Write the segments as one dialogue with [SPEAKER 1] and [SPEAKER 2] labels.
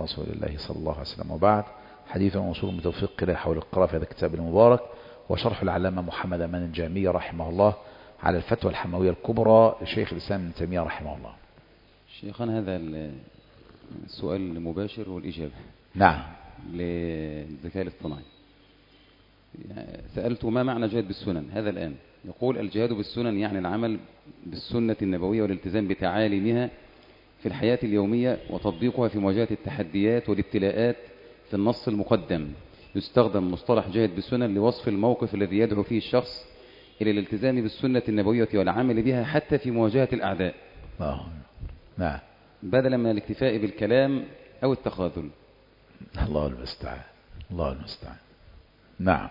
[SPEAKER 1] رسول الله صلى الله عليه وسلم. وبعد، حديث موصول بتوفيق الله حول القراءة في هذا الكتاب المبارك، وشرح العلامة محمد أمان الجامي رحمه الله على الفتوى الحموية الكبرى لشيخ الإسلام ابن تيمية رحمه الله.
[SPEAKER 2] شيخنا، هذا السؤال مباشر والإجابة.
[SPEAKER 1] نعم.
[SPEAKER 2] للذكاء الاصطناعي. سألت ما معنى الجهاد بالسنن هذا الآن. يقول: الجهاد بالسنن يعني العمل بالسنة النبوية والالتزام بتعاليمها في الحياة اليومية وتطبيقها في مواجهة التحديات والابتلاءات في النص المقدم. يستخدم مصطلح جهاد بالسنن لوصف الموقف الذي يدعو فيه الشخص إلى الالتزام بالسنة النبوية والعمل بها حتى في مواجهة الأعداء.
[SPEAKER 1] نعم.
[SPEAKER 2] بدلا من الاكتفاء بالكلام أو التخاذل.
[SPEAKER 1] الله المستعان، الله المستعان. نعم.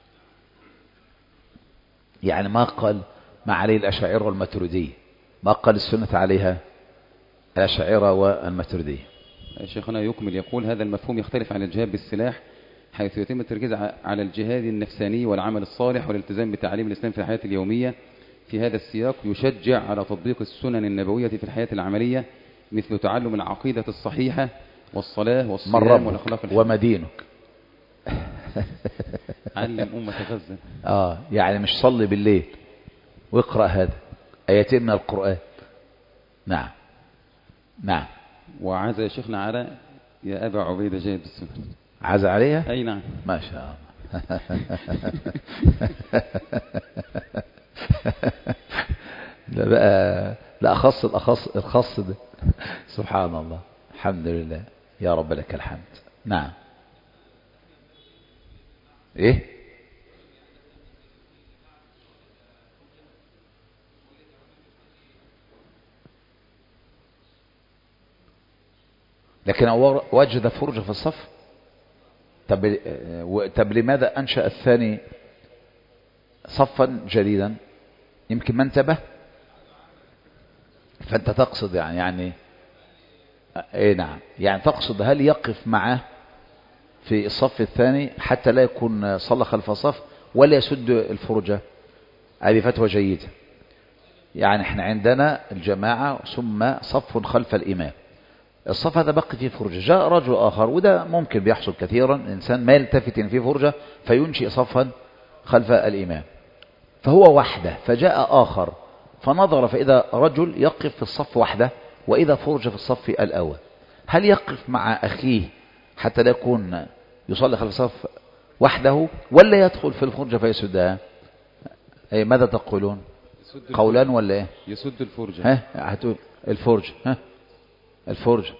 [SPEAKER 1] يعني ما قال ما عليه الأشاعرة والماتريدية، ما قال السنة عليها الأشاعرة والماتريدية.
[SPEAKER 2] شيخنا يكمل يقول: هذا المفهوم يختلف عن الجهاد بالسلاح، حيث يتم التركيز على الجهاد النفساني والعمل الصالح والالتزام بتعاليم الإسلام في الحياة اليومية. في هذا السياق يشجع على تطبيق السنن النبوية في الحياة العملية، مثل تعلم العقيدة الصحيحة والصلاة والصيام والأخلاق الحسنة.
[SPEAKER 1] وما دينك.
[SPEAKER 2] علم أمة غزة.
[SPEAKER 1] يعني مش صلي بالليل واقرأ هذا آيتين من القرآن. نعم. نعم.
[SPEAKER 2] وعزى يا شيخنا على يا أبا عبيدة جاهد بالسنة.
[SPEAKER 1] عزى عليها؟
[SPEAKER 2] أي نعم.
[SPEAKER 1] ما شاء الله. لا بقى، لا أخص الخاص ده. سبحان الله، الحمد لله يا رب لك الحمد. نعم. ايه؟ لكن وجد فرجة في الصف. طب لماذا أنشأ الثاني صفا جديدا؟ يمكن ما انتبه. فأنت تقصد يعني ايه؟ نعم. يعني تقصد هل يقف معه في الصف الثاني حتى لا يكون صلى خلف الصف، ولا يسد الفرجة؟ هذه فتوى جيدة. يعني احنا عندنا الجماعة ثم صف خلف الإمام، الصف هذا بقي فيه فرجة، جاء رجل آخر، وده ممكن بيحصل كثيرا، إنسان ما يلتفت إن فيه فرجة فينشئ صفا خلف الإمام، فهو وحده، فجاء آخر فنظر فإذا رجل يقف في الصف وحده وإذا فرجة في الصف الأول، هل يقف مع أخيه حتى لا يكون يصلي خلف الصف وحده، ولا يدخل في الفرجة فيسدها؟ أي ماذا تقولون؟ قولان ولا إيه؟
[SPEAKER 2] يسد الفرجة.
[SPEAKER 1] هتقول الفرجة. الفرجة.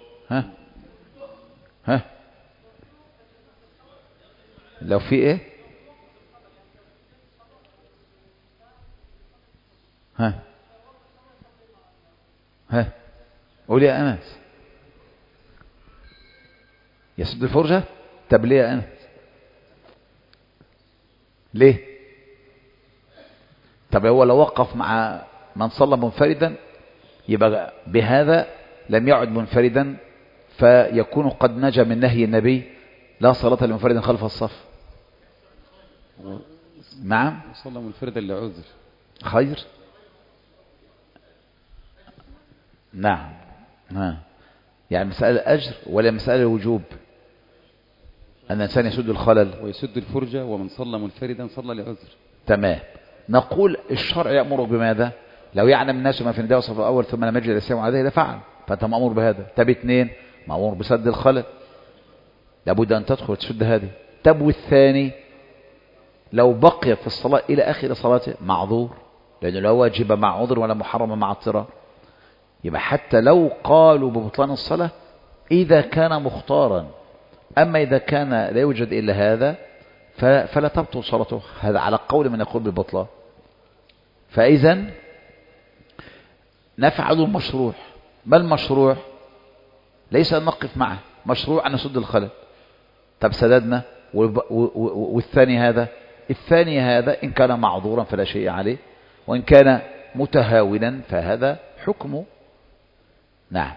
[SPEAKER 1] لو في ايه؟ قول يا أنس. يسد الفرجة. طب ليه يا أنس؟ ليه؟ طب هو لو وقف مع من صلى منفردا يبقى بهذا لم يعد منفردا، فيكون قد نجا من نهي النبي لا صلاة لمنفرد خلف الصف. نعم.
[SPEAKER 2] صلى منفردا لعذر.
[SPEAKER 1] خير. نعم. يعني مسألة أجر ولا مسألة وجوب؟ أن الإنسان يسد الخلل
[SPEAKER 2] ويسد الفرجة، ومن صلى منفردا صلى لعذر.
[SPEAKER 1] تمام. نقول الشرع يأمر بماذا؟ لو يعلم الناس ما في نداء الصف الأول ثم لم يجد الإسلام عليه لفعل، فأنت مأمور بهذا. تب 2 مأمور بسد الخلل، لابد أن تدخل تسد هذه. تب والثاني لو بقي في الصلاة إلى آخر صلاته معذور، لأنه لا واجب مع عذر ولا محرم مع اضطرار. يبقى حتى لو قالوا ببطلان الصلاة إذا كان مختارا، أما إذا كان لا يوجد إلا هذا فلا تبطل صلاته، هذا على قول من يقول بالبطلان. فإذا نفعل المشروع. ما المشروع؟ ليس أن نقف معه، مشروع أن نسد الخلل. طب سددنا، والثاني هذا، الثاني هذا إن كان معذورا فلا شيء عليه، وإن كان متهاونا فهذا حكمه. نعم.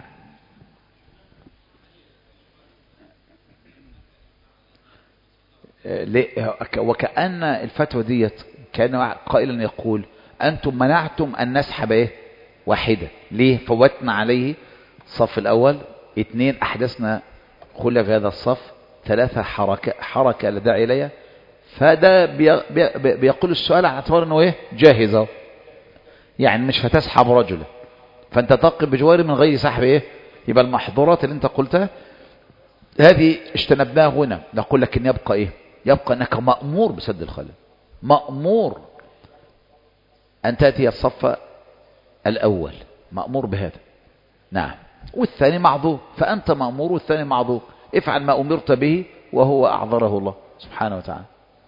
[SPEAKER 1] وكأن الفتوى ديت كان قائلا يقول أنتم منعتم أن نسحب إيه؟ واحدة. ليه؟ فوتنا عليه الصف الأول، 2 أحدثنا خلف هذا الصف 3 حركة لا داعي إليها، فده بيقول السؤال على اعتبار أنه إيه جاهزة، يعني مش هتسحب رجلا، فأنت تقف بجواره من غير سحب إيه. يبقى المحظورات اللي أنت قلتها هذه اجتنبناها هنا. نقول لك إن يبقى إيه؟ يبقى أنك مأمور بسد الخلل، مأمور أن تأتي الصف الأول، مأمور بهذا. نعم. والثاني معذور، فأنت مأمور والثاني معذور، افعل ما أمرت به وهو أعذره الله سبحانه وتعالى.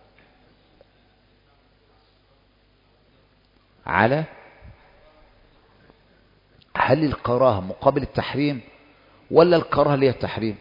[SPEAKER 1] على هل الكراهة مقابل التحريم ولا الكراهة اللي هي التحريم؟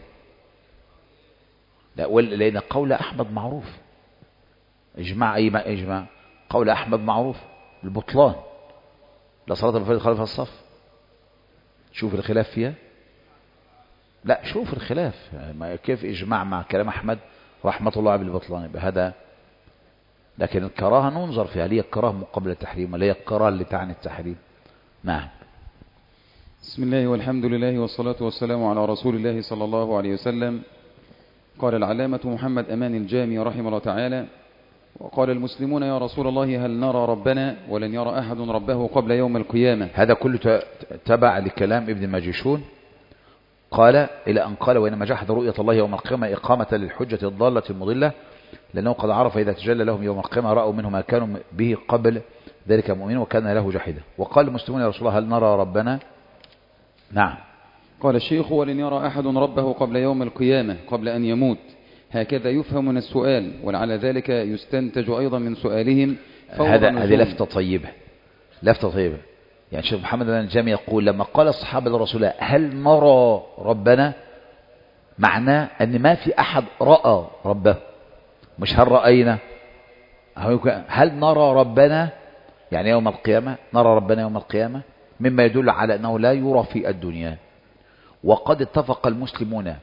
[SPEAKER 1] لا، لأن قول أحمد معروف، إجماع أي إجماع، قول أحمد معروف البطلان، لا صلاة الفريضة خلف الصف. شوف الخلاف فيها، لا شوف الخلاف يعني كيف إجماع مع كلام أحمد رحمة الله بالبطلان بهذا. لكن الكراهة ننظر فيها، هل هي الكراهة مقابل التحريم ولا هي الكراهة اللي تعني التحريم. نعم.
[SPEAKER 2] بسم الله والحمد لله والصلاة والسلام على رسول الله صلى الله عليه وسلم. قال العلامة محمد أمان الجامي رحمه الله تعالى: وقال المسلمون يا رسول الله هل نرى ربنا ولن يرى أحد ربه قبل يوم القيامة.
[SPEAKER 1] هذا كله تبع لكلام ابن ماجشون، قال إلى أن قال: وإنما جحد رؤية الله يوم القيامة إقامة للحجة الضالة المضلة، لأنه قد عرف إذا تجلى لهم يوم القيامة رأوا منه ما كانوا به قبل ذلك مؤمنين وكان له جحدا. وقال المسلمون يا رسول الله هل نرى ربنا. نعم.
[SPEAKER 2] قال الشيخ: ولن يرى أحد ربه قبل يوم القيامة قبل أن يموت، هكذا يفهم من السؤال، ولعل ذلك يستنتج أيضا من سؤالهم.
[SPEAKER 1] هذه لفتة طيبة، لفتة طيبة. يعني شيخ محمد الجامي يقول لما قال الصحابة للرسول هل نرى ربنا، معناه أن ما في أحد رأى ربه، مش هل رأينا، هل نرى ربنا يعني يوم القيامة، نرى ربنا يوم القيامة، مما يدل على أنه لا يرى في الدنيا. وقد اتفق المسلمون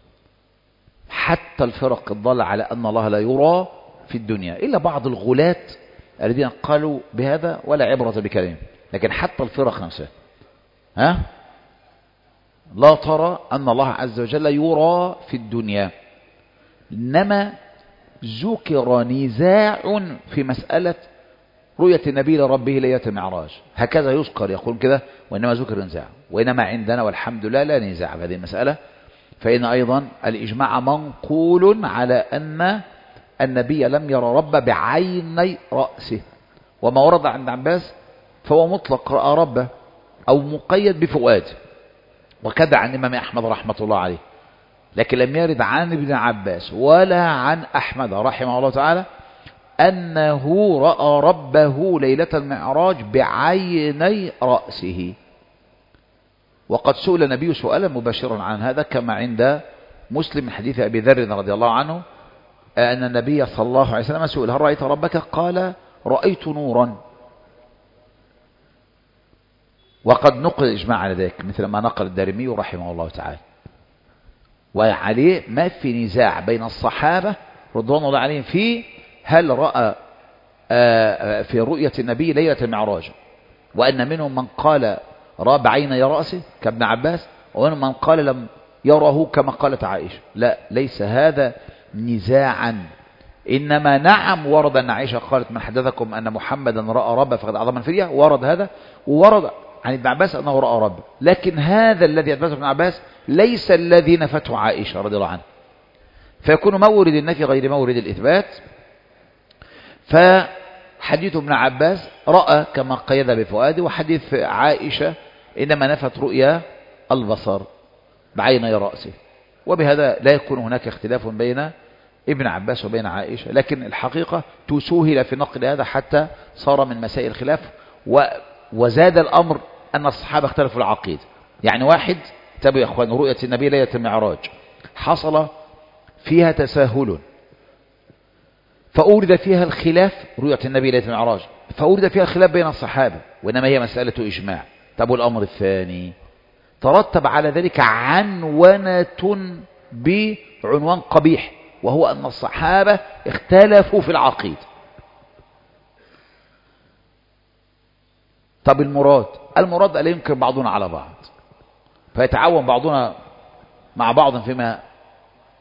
[SPEAKER 1] حتى الفرق الضالة على أن الله لا يرى في الدنيا، إلا بعض الغلاة الذين قالوا بهذا ولا عبرة بكلام. لكن حتى الفرق نفسها لا ترى أن الله عز وجل يرى في الدنيا. إنما ذكر نزاع في مسألة رؤية النبي لربه ليلة المعراج، هكذا يذكر، يقول كده: وإنما ذكر نزاع، وإنما عندنا والحمد لله لا نزاع في هذه المسألة. فإن أيضا الإجماع منقول على أن النبي لم يرى رب بعيني رأسه، وما ورد عند عباس فهو مطلق رأى ربه أو مقيد بفؤاده، وكذا عن الإمام أحمد رحمة الله عليه. لكن لم يرد عن ابن عباس ولا عن أحمد رحمه الله تعالى أنه رأى ربه ليلة المعراج بعيني رأسه. وقد سئل النبي سؤالا مباشرا عن هذا كما عند مسلم من حديث أبي ذر رضي الله عنه أن النبي صلى الله عليه وسلم سئل: هل رأيت ربك؟ قال: رأيت نورا. وقد نقل الإجماع على ذلك مثل ما نقل الدارمي رحمه الله تعالى، وعليه ما في نزاع بين الصحابة رضوان الله عليهم في هل رأى في رؤية النبي ليلة المعراج، وأن منهم من قال رأى بعيني رأسه كابن عباس، ومنهم من قال لم يره كما قالت عائشة. لا، ليس هذا نزاعا، إنما نعم ورد أن عائشة قالت: من حدثكم أن محمدا رأى ربه فقد أعظم الفدية، ورد هذا، وورد عن ابن عباس أنه رأى ربه. لكن هذا الذي أثبته ابن عباس ليس الذي نفته عائشة رضي الله عنها، فيكون مورد النفي غير مورد الإثبات. فحديث ابن عباس رأى كما قيد بفؤاده، وحديث عائشة إنما نفت رؤيا البصر بعيني رأسه. وبهذا لا يكون هناك اختلاف بين ابن عباس وبين عائشة، لكن الحقيقة تسهل في نقل هذا حتى صار من مسائل الخلاف. وزاد الأمر أن الصحابة اختلفوا العقيدة. يعني واحد تابعوا يا أخوان رؤية النبي ليلة المعراج حصل فيها تساهل، فأورد فيها الخلاف، رؤية النبي ليلة المعراج فأورد فيها الخلاف بين الصحابة، وإنما هي مسألة إجماع. طب والأمر الثاني ترتب على ذلك عنونة بعنوان قبيح، وهو أن الصحابة اختلفوا في العقيدة. طب المراد ألا ينكر بعضنا على بعض، فيتعاون بعضنا مع بعض فيما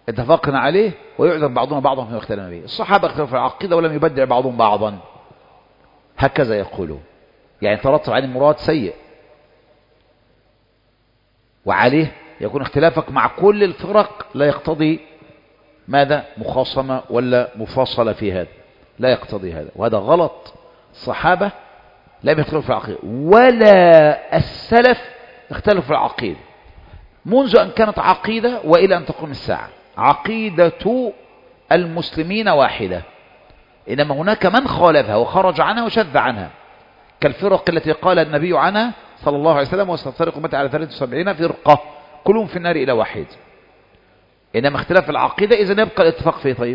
[SPEAKER 1] اتفقنا عليه ويعذر بعضنا بعضا فيما اختلفنا به. الصحابة اختلفوا في العقيدة ولم يبدع بعضهم بعضا، هكذا يقولون، يعني ترتب عليه مراد سيء، وعليه يكون اختلافك مع كل الفرق لا يقتضي ماذا؟ مخاصمة ولا مفاصلة في هذا، لا يقتضي هذا، وهذا غلط. الصحابة لم يختلفوا في العقيدة ولا السلف اختلفوا في العقيدة منذ أن كانت عقيدة وإلى أن تقوم الساعة. عقيدة المسلمين واحدة، إنما هناك من خالفها وخرج عنها وشذ عنها، كالفرق التي قال النبي عنها صلى الله عليه وسلم وستفترق أمتي على 73 فرقة كلهم في النار إلى واحد. إنما اختلاف العقيدة إذن يبقى الاتفاق فيه. طيب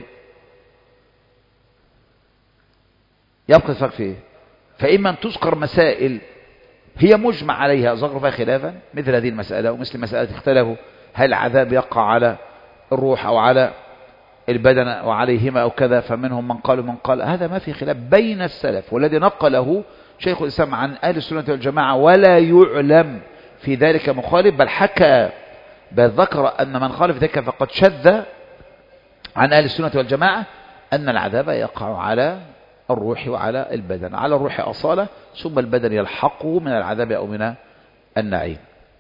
[SPEAKER 1] يبقى الاتفاق فيه، فإما أن تذكر مسائل هي مجمع عليها ذكر فيها خلافا مثل هذه المسألة، ومثل مسألة اختلفوا هل العذاب يقع على الروح أو على البدن وعليهما أو كذا، فمنهم من قال ومن قال، هذا ما في خلاف بين السلف، والذي نقله شيخ الإسلام عن أهل السنة والجماعة ولا يعلم في ذلك مخالف، بل ذكر أن من خالف ذلك فقد شذ عن أهل السنة والجماعة أن العذاب يقع على الروح وعلى البدن، على الروح أصالة ثم البدن يلحقه من العذاب أو من النعيم.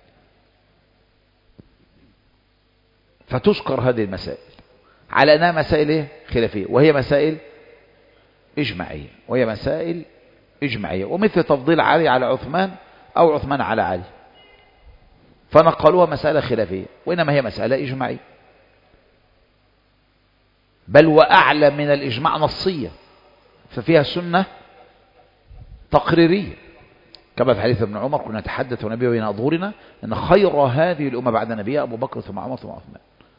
[SPEAKER 1] فتذكر هذه المسائل على أنها مسائل خلافية، وهي مسائل إجماعية، ومثل تفضيل علي على عثمان أو عثمان على علي، فنقلوها مسألة خلافية وإنما هي مسألة إجماعية، بل وأعلى من الإجماع نصية، ففيها سنة تقريرية، كما في حديث ابن عمر كنا نتحدث ونبي بين أظهرنا أن خير هذه الأمة بعد نبيها أبو بكر ثم عمر ثم عثمان.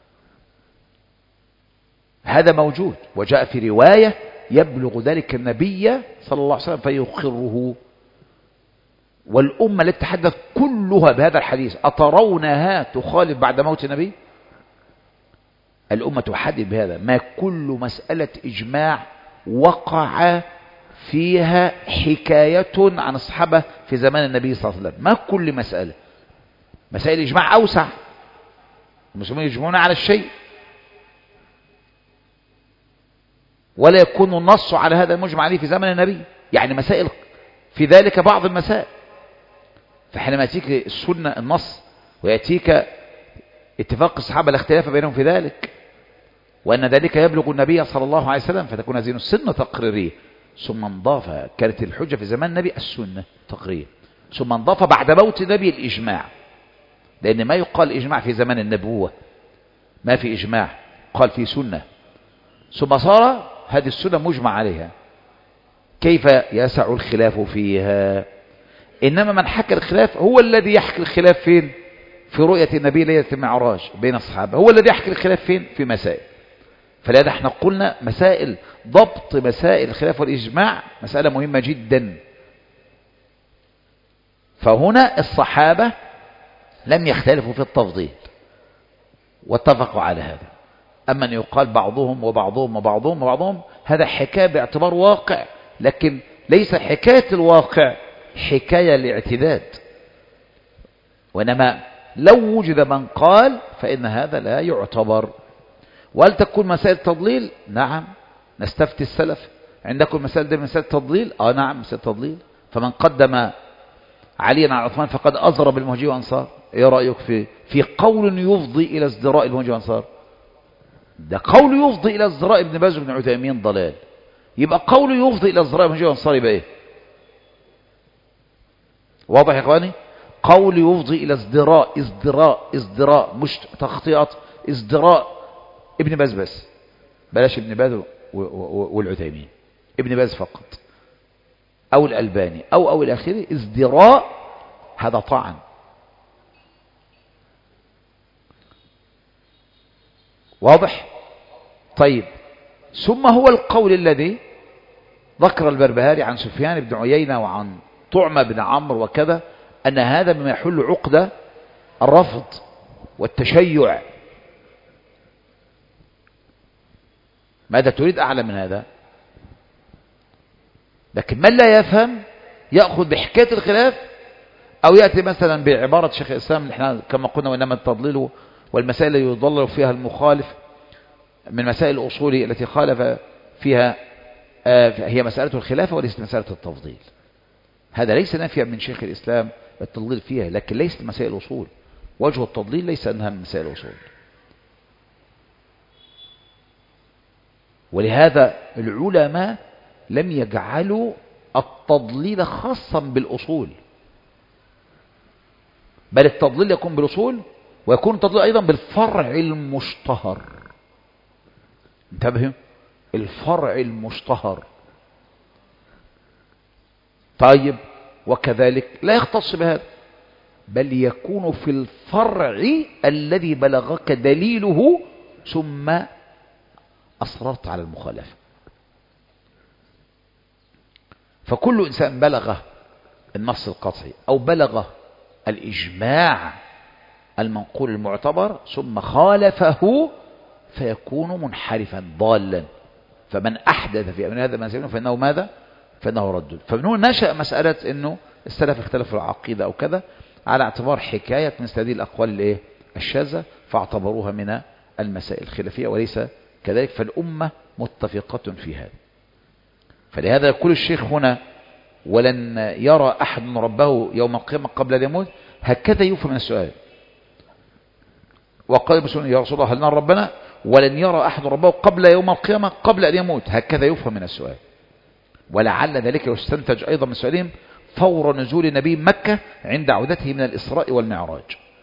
[SPEAKER 1] هذا موجود، وجاء في رواية يبلغ ذلك النبي صلى الله عليه وسلم فيقره. والأمة التي تحدث كلها بهذا الحديث أترونها تخالف بعد موت النبي؟ الأمة تحدث بهذا، ما كل مسألة إجماع وقع فيها حكاية عن الصحابة في زمان النبي صلى الله عليه وسلم، ما كل مسألة. مسائل الإجماع أوسع، المسلمين يجمعون على الشيء ولا يكون النص على هذا المجمع عليه في زمن النبي، يعني مسائل في ذلك بعض المسائل. فحينما يأتيك السنة النص ويأتيك اتفاق الصحابة الاختلاف بينهم في ذلك وأن ذلك يبلغ النبي صلى الله عليه وسلم، فتكون هذه السنة تقريرية، ثم انضاف، كانت الحجة في زمان النبي السنة تقريرية، ثم انضاف بعد موت النبي الإجماع، لأن ما يقال إجماع في زمان النبوة، ما في إجماع، قال في سنة، ثم صار هذه السنة مجمع عليها، كيف يسع الخلاف فيها؟ إنما من حكى الخلاف هو الذي يحكي الخلاف فين؟ في رؤية النبي ليلة المعراج بين الصحابة، هو الذي يحكي الخلاف فين؟ في مسائل. فلذا احنا قلنا مسائل ضبط مسائل الخلاف والإجماع مسألة مهمة جدا. فهنا الصحابة لم يختلفوا في التفضيل واتفقوا على هذا. أما أن يقال بعضهم وبعضهم وبعضهم وبعضهم، هذا حكاية باعتبار واقع، لكن ليس حكاية الواقع حكاية لاعتداد، وإنما لو وجد من قال فإن هذا لا يعتبر. وهل تكون مسائل تضليل؟ نعم، نستفتي السلف، عندكم مسائل دي مسائل تضليل؟ نعم مسائل تضليل. فمن قدم عليا على عثمان فقد أزر بالمهاجرين والأنصار. ايه رأيك في قول يفضي إلى ازدراء المهاجرين والأنصار؟ ده قول يفضي إلى ازدراء ابن باز وابن عثيمين ضلال، يبقى قول يفضي إلى ازدراء المهاجرين والأنصار يبقى ايه؟ واضح يا اخواني؟ قول يفضي إلى ازدراء مش تخطيئات، ازدراء ابن باز بس، بلاش ابن باز والعثيمين، ابن باز فقط أو الألباني أو إلى آخره، ازدراء هذا طعن. واضح؟ طيب، ثم هو القول الذي ذكر البربهاري عن سفيان بن عيينة وعن طعمة بن عمرو وكذا، أن هذا مما يحل عقدة الرفض والتشيع. ماذا تريد أعلى من هذا؟ لكن من لا يفهم يأخذ بحكاية الخلاف، أو يأتي مثلا بعبارة شيخ الإسلام احنا كما قلنا وإنما التضليل والمسائل التي يضلل فيها المخالف من مسائل الأصول التي خالف فيها هي مسألة الخلافة وليست مسألة التفضيل. هذا ليس نافيا من شيخ الإسلام التفضيل فيها، لكن ليست مسائل الأصول. وجه التضليل ليس أنها من مسائل الأصول. ولهذا العلماء لم يجعلوا التضليل خاصا بالأصول، بل التضليل يكون بالأصول ويكون التضليل أيضا بالفرع المشتهر. انتبهوا، الفرع المشتهر. طيب، وكذلك لا يختص بهذا، بل يكون في الفرع الذي بلغك دليله ثم أصررت على المخالفة. فكل إنسان بلغ النص القطعي أو بلغ الإجماع المنقول المعتبر ثم خالفه فيكون منحرفا ضالا. فمن أحدث في أمر هذا ما سيبنه فإنه ماذا؟ فإنه رد. فمن هنا نشأ مسألة أنه السلف اختلفوا العقيدة أو كذا على اعتبار حكاية من هذه الأقوال الشاذة، فاعتبروها من المسائل الخلافية وليس كذلك. فالأمة متفقة في هذا. فلهذا يقول الشيخ هنا: ولن يرى أحد ربه يوم القيامة قبل أن يموت. هكذا يفهم من السؤال. وقال بسؤال: يا رسول الله هل نرى ربنا؟ ولن يرى أحد ربه قبل يوم القيامة قبل أن يموت. هكذا يفهم من السؤال. ولعل ذلك يستنتج أيضا من سؤالهم فور نزول نبي مكة عند عودته من الإسراء والمعراج.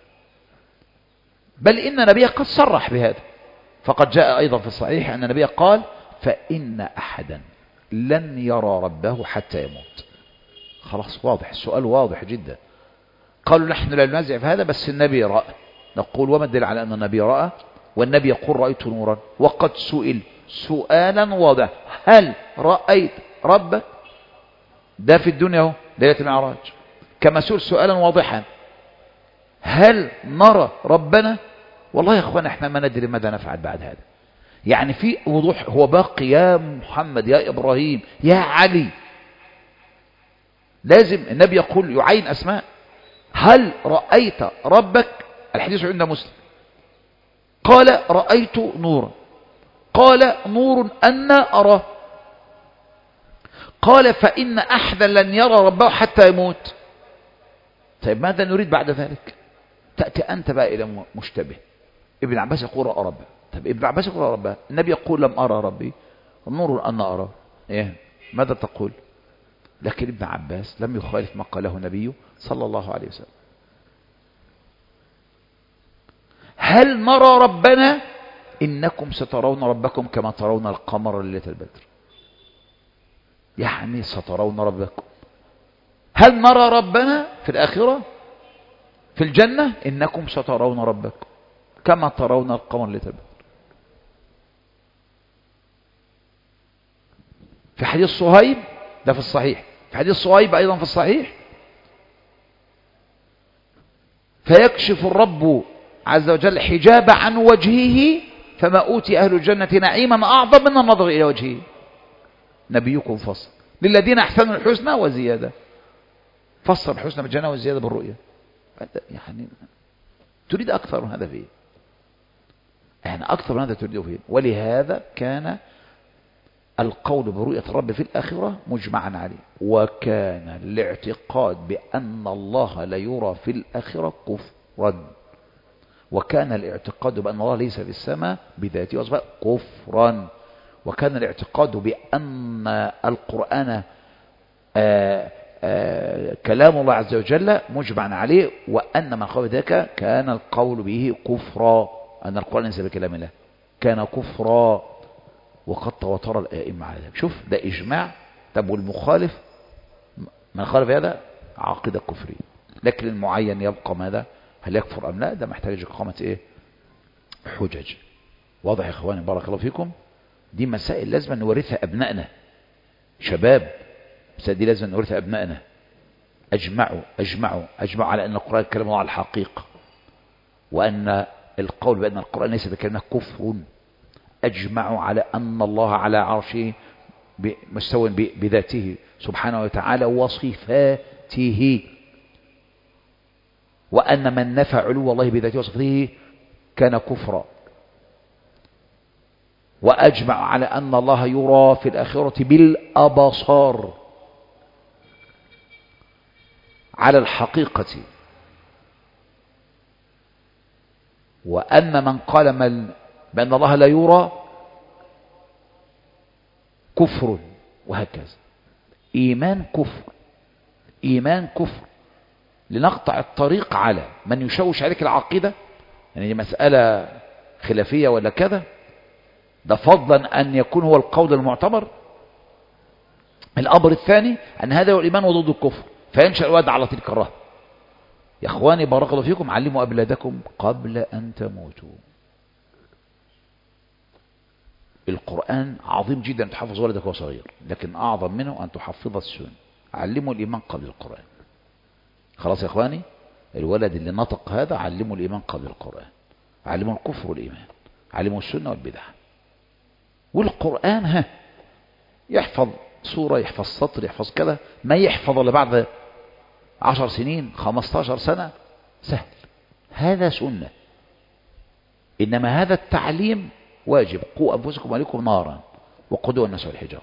[SPEAKER 1] بل إن نبيه قد صرح بهذا، فقد جاء أيضا في الصحيح أن النبي قال: فإن أحدا لن يرى ربه حتى يموت. خلاص، واضح السؤال، واضح جدا. قالوا: نحن لا ننازع في هذا، بس النبي رأى. نقول: وما الدليل على أن النبي رأى؟ والنبي يقول: رأيت نورا. وقد سئل سؤالا واضح: هل رأيت ربك؟ ده في الدنيا اهو، ليلة المعراج. كما سئل سؤالا واضحا: هل نرى ربنا؟ والله يا اخوان احنا ما ندري ماذا نفعل بعد هذا. يعني في وضوح، هو باقي يا محمد يا إبراهيم يا علي. لازم النبي يقول، يعين أسماء: هل رأيت ربك؟ الحديث عند مسلم. قال: رأيت نورا. قال: نور أنا أراه. قال: فإن أحدا لن يرى ربه حتى يموت. طيب ماذا نريد بعد ذلك؟ تأتي أنت بقى إلى مشتبه. ابن عباس يقول: رأى ربه. طيب ابن عباس يقول: رأى ربه. النبي يقول: لم أرى ربي. نور أنا أراه. إيه؟ ماذا تقول؟ لكن ابن عباس لم يخالف ما قاله النبي صلى الله عليه وسلم. هل نرى ربنا؟ إنكم سترون ربكم كما ترون القمر ليلة البدر. يعني سترون ربكم. هل نرى ربنا في الآخرة في الجنة؟ إنكم سترون ربكم كما ترون القمر ليلة البدر. في حديث صهيب ده في الصحيح، في حديث صهيب أيضا في الصحيح: فيكشف الرب عز وجل حجاب عن وجهه فما أوتي أهل الجنة نعيما أعظم من النظر إلى وجهه. نبيكم فصل: للذين أحسنوا الحسنى وزيادة. فسر الحسنى بالجنة والزيادة بالرؤية. يعني تريد أكثر من هذا فيه، يعني أكثر من هذا تريده فيه. ولهذا كان القول برؤية الرب في الآخرة مجمعا عليه. وكان الاعتقاد بأن الله لا يرى في الآخرة كفرا. وكان الاعتقاد بأن الله ليس في السماء بذاته وصفاته كفرا. وكان الاعتقاد بأن القرآن كلام الله عز وجل مجمعا عليه، وأن من قال ذلك كان القول به كفرا. أن القرآن ليس بكلام الله كان كفرا. وقد تواتر الائمه على ذلك. شوف ده إجماع. طب والمخالف من خالف هذا عقيدة كفرية. لكن المعين يبقى ماذا؟ هل يكفر أم لا؟ ده محتاج إقامة حجج. واضح يا إخواني؟ بارك الله فيكم. دي مسائل لازم نورثها أبنائنا. شباب، مسائل دي لازم نورثها أبنائنا. أجمعوا على أن القرآن كلام الله على الحقيقة، وأن القول بأن القرآن ليس بكلمة كفر. أجمعوا على أن الله على عرشه مستوى بذاته سبحانه وتعالى وصفاته، وأن من نفى علو الله بذاته وصفاته كان كفرا. وأجمع على أن الله يرى في الآخرة بالأبصار على الحقيقة. وأن من قال بأن الله لا يرى كفر، وهكذا. إيمان كفر، إيمان كفر، لنقطع الطريق على من يشوش عليك العقيدة. يعني دي مسألة خلافية ولا كذا، ده فضلا أن يكون هو القول المعتبر. الأمر الثاني أن هذا هو الإيمان وضد الكفر، فينشأ الواد على تلك الرهبة. يا إخواني بارك الله فيكم، علموا أولادكم قبل أن تموتوا. القرآن عظيم جدا تحفظ ولدك وهو صغير، لكن أعظم منه أن تحفظ السنة. علموا الإيمان قبل القرآن. خلاص يا إخواني، الولد اللي نطق هذا علموا الإيمان قبل القرآن، علموا الكفر والإيمان، علموا السنة والبدع. والقرآن يحفظ سورة، يحفظ سطر، يحفظ كذا، ما يحفظ إلا بعد 10 سنين 15 سنة، سهل. هذا سنة. إنما هذا التعليم واجب. قوا أنفسكم وأهليكم نارا وقودها الناس والحجارة.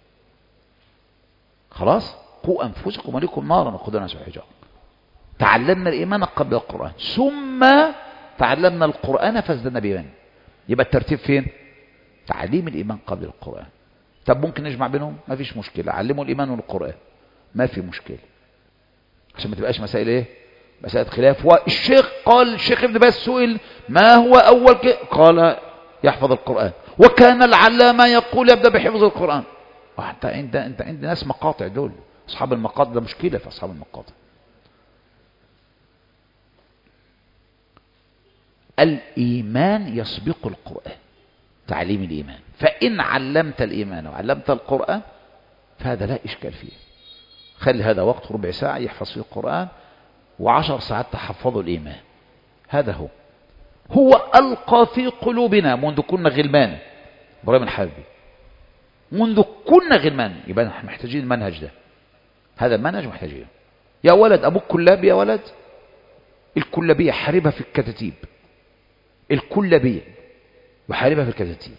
[SPEAKER 1] خلاص، قوا أنفسكم وأهليكم نارا وقودها الناس والحجارة. تعلمنا الإيمان قبل القرآن، ثم تعلمنا القرآن فازددنا بإيمان. يبقى الترتيب فين؟ تعليم الإيمان قبل القرآن. طب ممكن نجمع بينهم؟ ما فيش مشكلة، علموا الإيمان والقرآن، ما في مشكلة، عشان ما تبقاش مسائل ايه، مسائل خلاف. والشيخ قال، الشيخ ابن باز سئل ما هو أول قال يحفظ القرآن، وكان العلامة يقول يبدأ بحفظ القرآن. انت عند ناس مقاطع، دول أصحاب المقاطع، ده مشكلة في أصحاب المقاطع. الإيمان يسبق القرآن، تعليم الإيمان. فإن علمت الإيمان وعلمت القرآن فهذا لا إشكال فيه. خلي هذا وقت ربع ساعة يحفظ فيه القرآن، و10 ساعات تحفظوا الإيمان. هذا هو ألقى في قلوبنا منذ كنا غلمان. إبراهيم الحبيبي منذ كنا غلمان. يبقى نحن محتاجين المنهج ده، هذا المنهج محتاجين. يا ولد أبوك كلاب، يا ولد الكلابية حاربها في الكتاتيب، الكلابية وحاربها في الكتاتيب.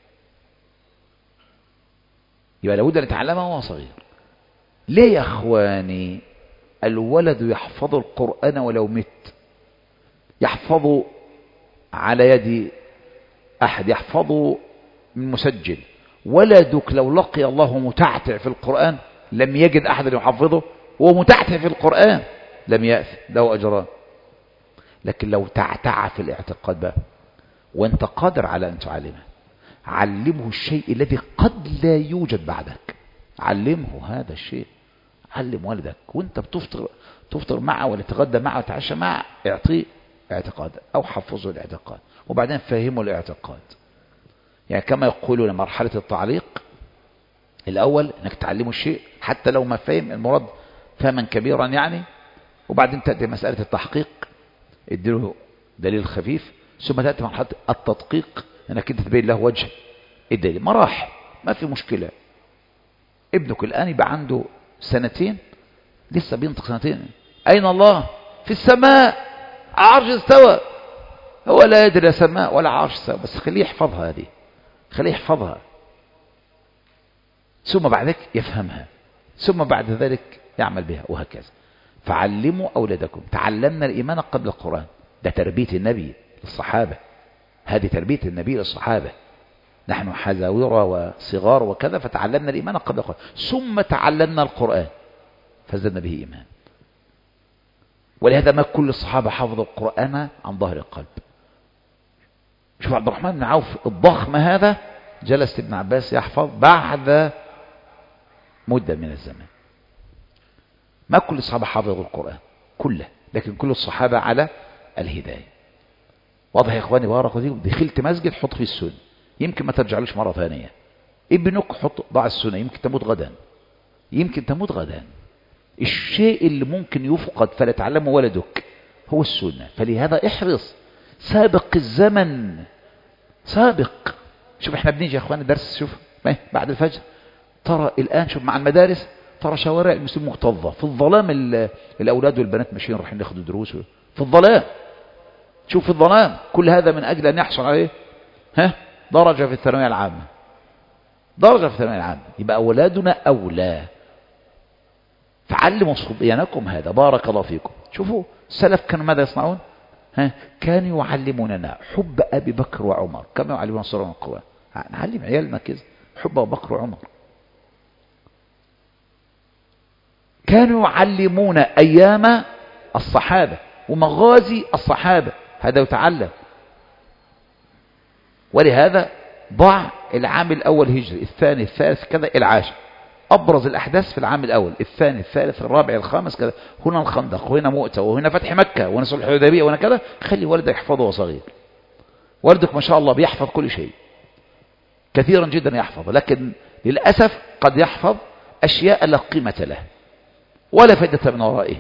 [SPEAKER 1] يبقى لابد أن نتعلمها وهو صغير. ليه يا أخواني؟ الولد يحفظ القرآن ولو مت، يحفظه على يد أحد، يحفظه من مسجل. ولدك لو لقي الله متعتع في القرآن لم يجد أحد يحفظه، هو متعتع في القرآن لم يأثم، له أجران. لكن لو تعتع في الاعتقاد بقى وانت قادر على أن تعلمه، علمه الشيء الذي قد لا يوجد بعدك. علمه هذا الشيء، علم والدك وانت تفطر معه ولا تتغدى معه وتعشى معه، اعطيه اعتقاد او حفظه الاعتقاد، وبعدين فهمه الاعتقاد. يعني كما يقولون مرحلة التعليق، الاول انك تعلمه الشيء حتى لو ما فهم المراد فهما كبيرا يعني، وبعدين تأتي مسألة التحقيق، اديله دليل خفيف، ثم تأتي مرحلة التدقيق انك انت تبين له وجه الدليل. مراحل، ما في مشكلة. ابنك الآن يبقى عنده 2 سنين، لسه بينطق 2 سنين، أين الله؟ في السماء، عرش استوى. هو لا يدري لا سماء ولا عرش استوى، بس خليه يحفظها، هذه خليه يحفظها، ثم بعد ذلك يفهمها، ثم بعد ذلك يعمل بها، وهكذا. فعلموا أولادكم. تعلمنا الإيمان قبل القرآن، ده تربية النبي للصحابة، هذه تربية النبي للصحابة. نحن حزاورة وصغار وكذا، فتعلمنا الإيمان قبل القرآن، ثم تعلمنا القرآن فزدنا به إيمان. ولهذا ما كل الصحابة حفظوا القرآن عن ظهر القلب. شوف عبد الرحمن بن عوف الضخم هذا، جلس ابن عباس يحفظ بعد مدة من الزمان. ما كل الصحابة حفظوا القرآن كله، لكن كل الصحابة على الهداية. واضح يا إخواني بارك الله فيكم؟ دخلت مسجد حط فيه السنة، يمكن ما ترجعلوش مرة ثانية. ابنك حط ضع السنة، يمكن تموت غدا، يمكن تموت غدا. الشيء اللي ممكن يفقد فلا تعلمه ولدك هو السنة. فلهذا احرص، سابق الزمن، سابق. شوف احنا بنيجي يا اخواني درس، شوف بعد الفجر ترى الآن، شوف مع المدارس ترى شوارع المسلمين مكتظة في الظلام، الأولاد والبنات ماشيين رايحين ياخدوا دروس في الظلام. شوف في الظلام، كل هذا من أجل أن يحصل عليه درجة في الثانوية العامة، درجة في الثانوية العامة. يبقى أولادنا أولى. فعلموا صبيانكم هذا. بارك الله فيكم. شوفوا السلف كانوا ماذا يصنعون؟ كانوا يعلموننا حب أبي بكر وعمر كما يعلمون سورة القرآن. نعلم عيالنا كذا حب أبي بكر وعمر. كانوا يعلمون أيام الصحابة ومغازي الصحابة، هذا يتعلم. ولهذا ضع العام الأول هجري، الثاني الثالث كذا العاشر، أبرز الأحداث في العام الأول الثاني الثالث الرابع الخامس كذا، هنا الخندق وهنا مؤتة وهنا فتح مكة وهنا صلح الحديبية وهنا كذا. خلي والدك يحفظه وهو صغير. والدك ما شاء الله بيحفظ كل شيء كثيرا جدا يحفظ، لكن للأسف قد يحفظ أشياء لا قيمة له ولا فائدة من ورائه.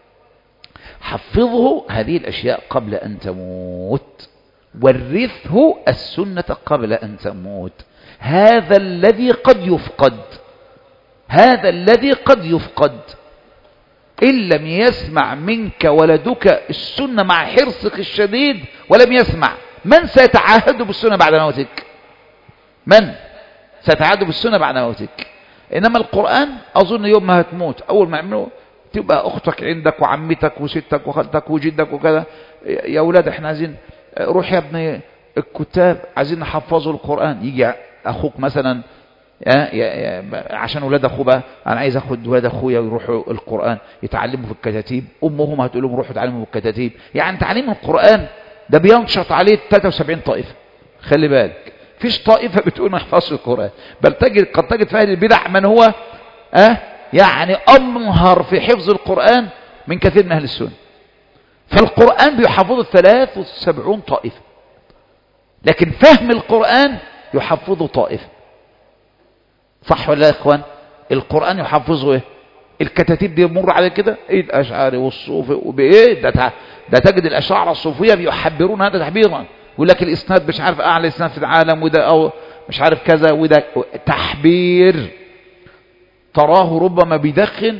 [SPEAKER 1] حفظه هذه الأشياء قبل أن تموت، ورثه السنة قبل أن تموت. هذا الذي قد يفقد، هذا الذي قد يفقد إن لم يسمع منك ولدك السنة مع حرصك الشديد ولم يسمع. من سيتعاهد بالسنة بعد موتك؟ من سيتعاهد بالسنة بعد موتك؟ إنما القرآن أظن يوم ما هتموت أول ما يعملوا تبقى أختك عندك وعمتك وستك وخالتك وجدك وكذا، يا أولاد احنا عايزين روح يا ابني الكتاب عايزين نحفظوا القرآن. يجي أخوك مثلا عشان ولاد أخوه بقى أنا عايز أخد ولاد أخويا ويروحوا القرآن يتعلموا في الكتاتيب، أمهم هتقول لهم روحوا تعلموا في الكتاتيب. يعني تعليم القرآن ده بينشط عليه 73 طائفة. خلي بالك فيش طائفة بتقول ما يحفظش القرآن، بل قد تجد في أهل البدع من هو يعني أمهر في حفظ القرآن من كثير من أهل السنة. فالقرآن بيحفظه 73 طائفة، لكن فهم القرآن يحفظه طائفة. صح ولا يا إخوان؟ القرآن يحفظه إيه؟ الكتاتيب دي يمر على كده إيه؟ الأشعري والصوفي وبإيه ده تجد الأشاعرة الصوفية بيحبرون هذا تحبيرا، يقول لك الإسناد مش عارف أعلى إسناد في العالم وده أو مش عارف كذا وده تحبير. تراه ربما بيدخن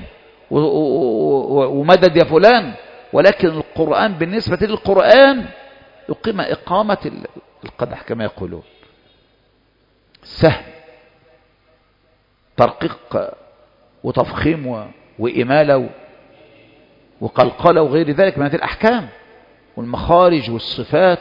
[SPEAKER 1] ومدد يا فلان، ولكن القرآن بالنسبة للقرآن يقيم إقامة القدح كما يقولون، سهل، ترقيق وتفخيم وإمالة وقلقلة وغير ذلك من هذه الأحكام والمخارج والصفات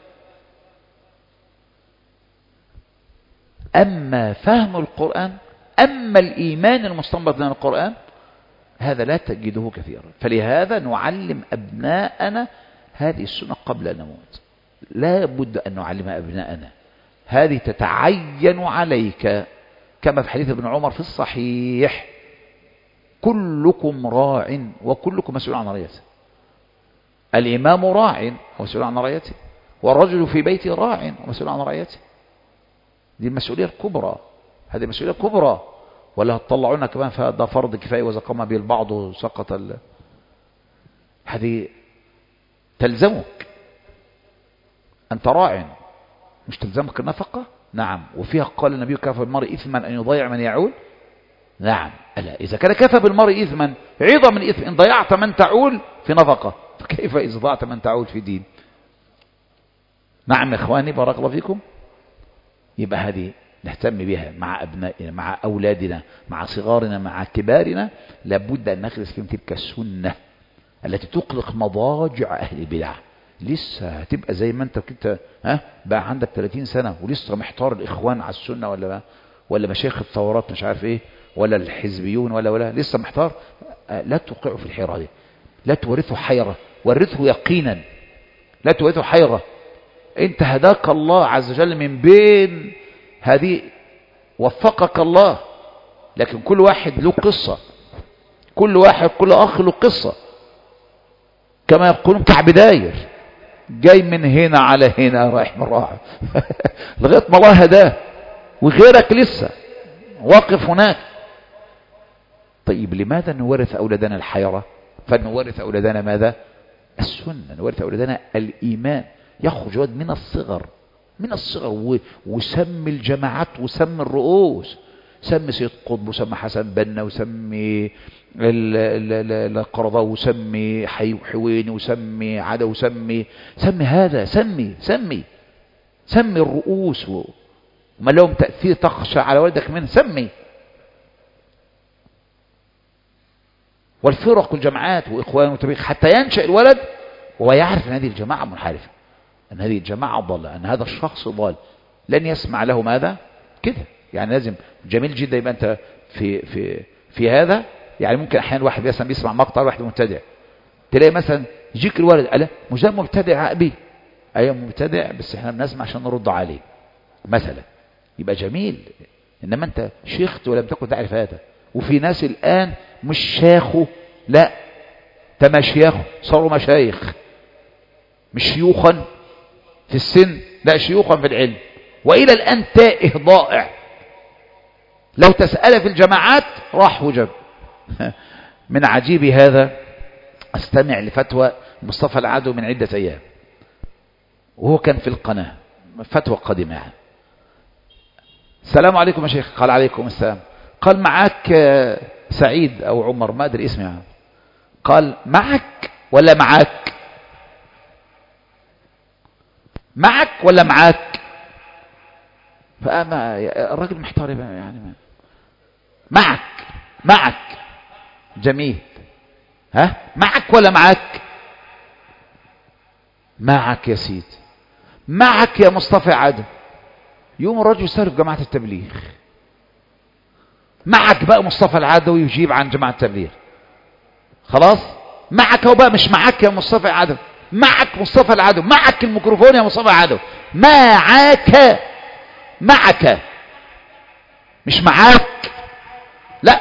[SPEAKER 1] أما فهم القرآن، أما الإيمان المستنبط من القرآن هذا لا تجده كثيرا. فلهذا نعلم أبناءنا هذه السنة قبل أن نموت. لا بد أن نعلم أبناءنا، هذه تتعين عليك كما في حديث ابن عمر في الصحيح: كلكم راع وكلكم مسؤول عن رعيته. الإمام راع ومسؤول عن رعيته، والرجل في بيته راع ومسؤول عن رعيته. دي المسؤولية الكبرى، هذه مسؤولية كبرى. ولا هتطلعونا كمان فده فرض كفاية وإذا قام به البعض سقط هذه تلزمك، أنت راع، مش تلزمك النفقة؟ نعم. وفيها قال النبي: كفى بالمرء إثما أن يضيع من يعول. نعم. ألا إذا كان كفى بالمرء إثما عظم من إثم إن ضيعت من تعول في نفقة، فكيف إذا ضيعت من تعول في دين؟ نعم يا إخواني بارك الله فيكم. يبقى هذه نهتم بها مع أبنائنا، مع أولادنا، مع صغارنا، مع كبارنا. لابد أن نغرس فيهم تلك السنة التي تقلق مضاجع أهل البدع. لسه هتبقى زي ما أنت كنت بقى عندك 30 سنة ولسه محتار الإخوان على السنة ولا مشايخ الثورات مش عارف إيه ولا الحزبيون ولا لسه محتار. لا توقعوا في الحيرة دي، لا تورثوا حيرة، ورثه يقينا. لا تورثوا حيرة. أنت هداك الله عز وجل من بين هذه، وفقك الله، لكن كل واحد له قصة، كل أخ له قصة. كما يقولون كعب داير، جاي من هنا على هنا رايح من راحة لغاية ما الله هداه، وغيرك لسه واقف هناك. طيب لماذا نورث أولادنا الحيرة؟ فنورث أولادنا ماذا؟ السنة. نورث أولادنا الإيمان. يخرج ولد من الصغر وسمي الجماعات وسمي الرؤوس، سمي سيد قطب وسمي حسن بنا وسمي القرضاوي وسمي حويني وسمي عدا وسمي هذا، سمي الرؤوس ما لهم تأثير تخشى على ولدك منه سمي. والفرق والجماعات وإخوان وتبيخ حتى ينشأ الولد وهو يعرف أن هذه الجماعة منحرفة، أن هذه الجماعة ضالة، أن هذا الشخص ضال، لن يسمع له ماذا كده. يعني لازم جميل جدا يبقى أنت في هذا. يعني ممكن أحيانا واحد مثلا بيسمع مقطع واحد مبتدع، تلاقي مثلا يجيك الولد قال مش ده مبتدع أبي، أيوة مبتدع بس احنا بنسمع عشان نرد عليه مثلا، يبقى جميل. إنما أنت شيخت ولم تكن تعرف هذا. وفي ناس الآن مش شاخوا، لا تماشياخوا، صاروا مشايخ، مش شيوخا في السن، لا شيوخا في العلم، وإلى الآن تائه ضائع. لو تسأل في الجماعات راح وجب. من عجيب هذا استمع لفتوى مصطفى العدو من عدة أيام، وهو كان في القناة، فتوى قديمة. السلام عليكم يا شيخ. قال عليكم السلام. قال معك سعيد أو عمر ما أدري اسمه يعني. قال معك ولا معاك؟ معك ولا معاك؟ فأما الراجل محتار يعني معك جميل، ها معك ولا معاك؟ معك يا سيدي، معك يا مصطفى عدو. يوم الرجل يسأل في جماعة التبليغ، معك بقى مصطفى العدوي يجيب عن جماعة التبليغ، خلاص معك هو بقى، مش معك يا مصطفى عدو، معك مصطفى العدو، معك الميكروفون يا مصطفى عدو، معك مش معاك، لا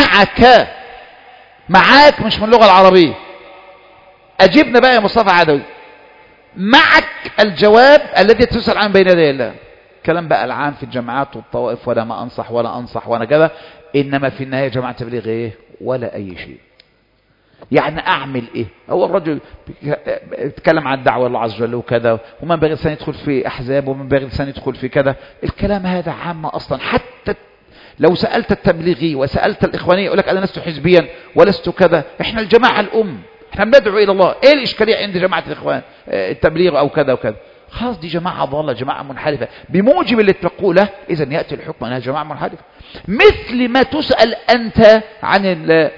[SPEAKER 1] معاك مش من اللغة العربية. أجبنا بقى يا مصطفى عدوي، معك الجواب الذي تسأل عنه بين يدي الله. كلام بقى العام في الجماعات والطوائف، ولا ما أنصح ولا أنصح ولا كذا. إنما في النهاية جماعة تبليغ إيه ولا أي شيء. يعني أعمل إيه؟ هو الرجل يتكلم عن الدعوة الله عز وجل وكذا، ومن بغي الإنسان يدخل في أحزاب، ومن بغي الإنسان يدخل في كذا. الكلام هذا عام أصلا. حتى لو سألت التبليغي وسألت الإخواني يقول لك أنا لست حزبيا ولست كذا، إحنا الجماعة الأم، إحنا بندعو إلى الله. إيه الإشكالية عند جماعة الإخوان التبليغ أو كذا وكذا؟ خلاص دي جماعة ضالة، جماعة منحرفة بموجب اللي تقوله. إذن يأتي الحكم أنها جماعة منحرفة. مثل ما تسأل أنت عن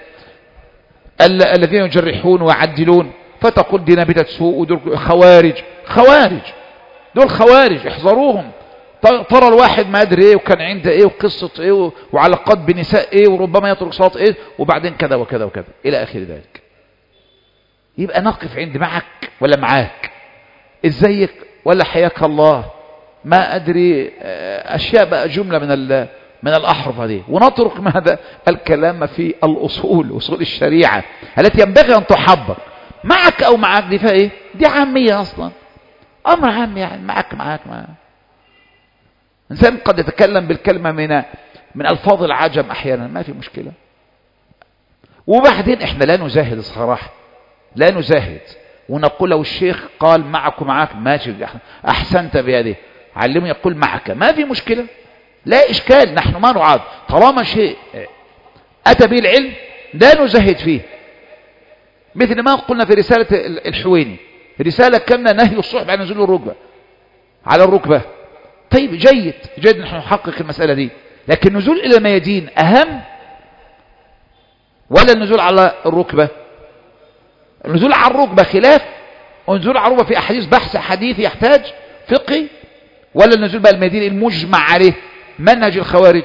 [SPEAKER 1] الذين يجرحون ويعدلون، فتقول دي نبتة سوء ودول خوارج، دول خوارج احذروهم. ترى الواحد ما أدري إيه وكان عنده إيه وقصة إيه وعلاقات بنساء إيه وربما يترك صلاة إيه وبعدين كذا وكذا وكذا إلى آخر ذلك. يبقى نقف عند معك ولا معاك، ازيك ولا حياك الله، ما أدري أشياء بقى جملة من الأحرف هذه. ونترك ماذا الكلام في الأصول، أصول الشريعة التي ينبغي أن تحبر. معك أو معك دي فيها إيه؟ دي عامية أصلا، أمر عام. يعني معك إنسان قد يتكلم بالكلمة من ألفاظ العجم أحيانا، ما في مشكلة. وبعدين إحنا لا نزاهد الصراحة، لا نزاهد ونقول لو الشيخ قال معك ومعك ماشي أحسنت بهذه، علمه يقول معك ما في مشكلة، لا إشكال. نحن ما نعاد طالما شيء أتى به العلم لا نزهد فيه. مثل ما قلنا في رسالة الحويني، رسالة كنا نهي الصحب عن نزول الركبة على الركبة. طيب جيد نحن نحقق المسألة دي، لكن نزول إلى الميادين أهم ولا النزول على الركبة؟ النزول على الركبة خلاف، ونزول على الركبة في أحاديث بحث حديث يحتاج فقهي، ولا النزول بقى الميادين المجمع عليه منهج الخوارج.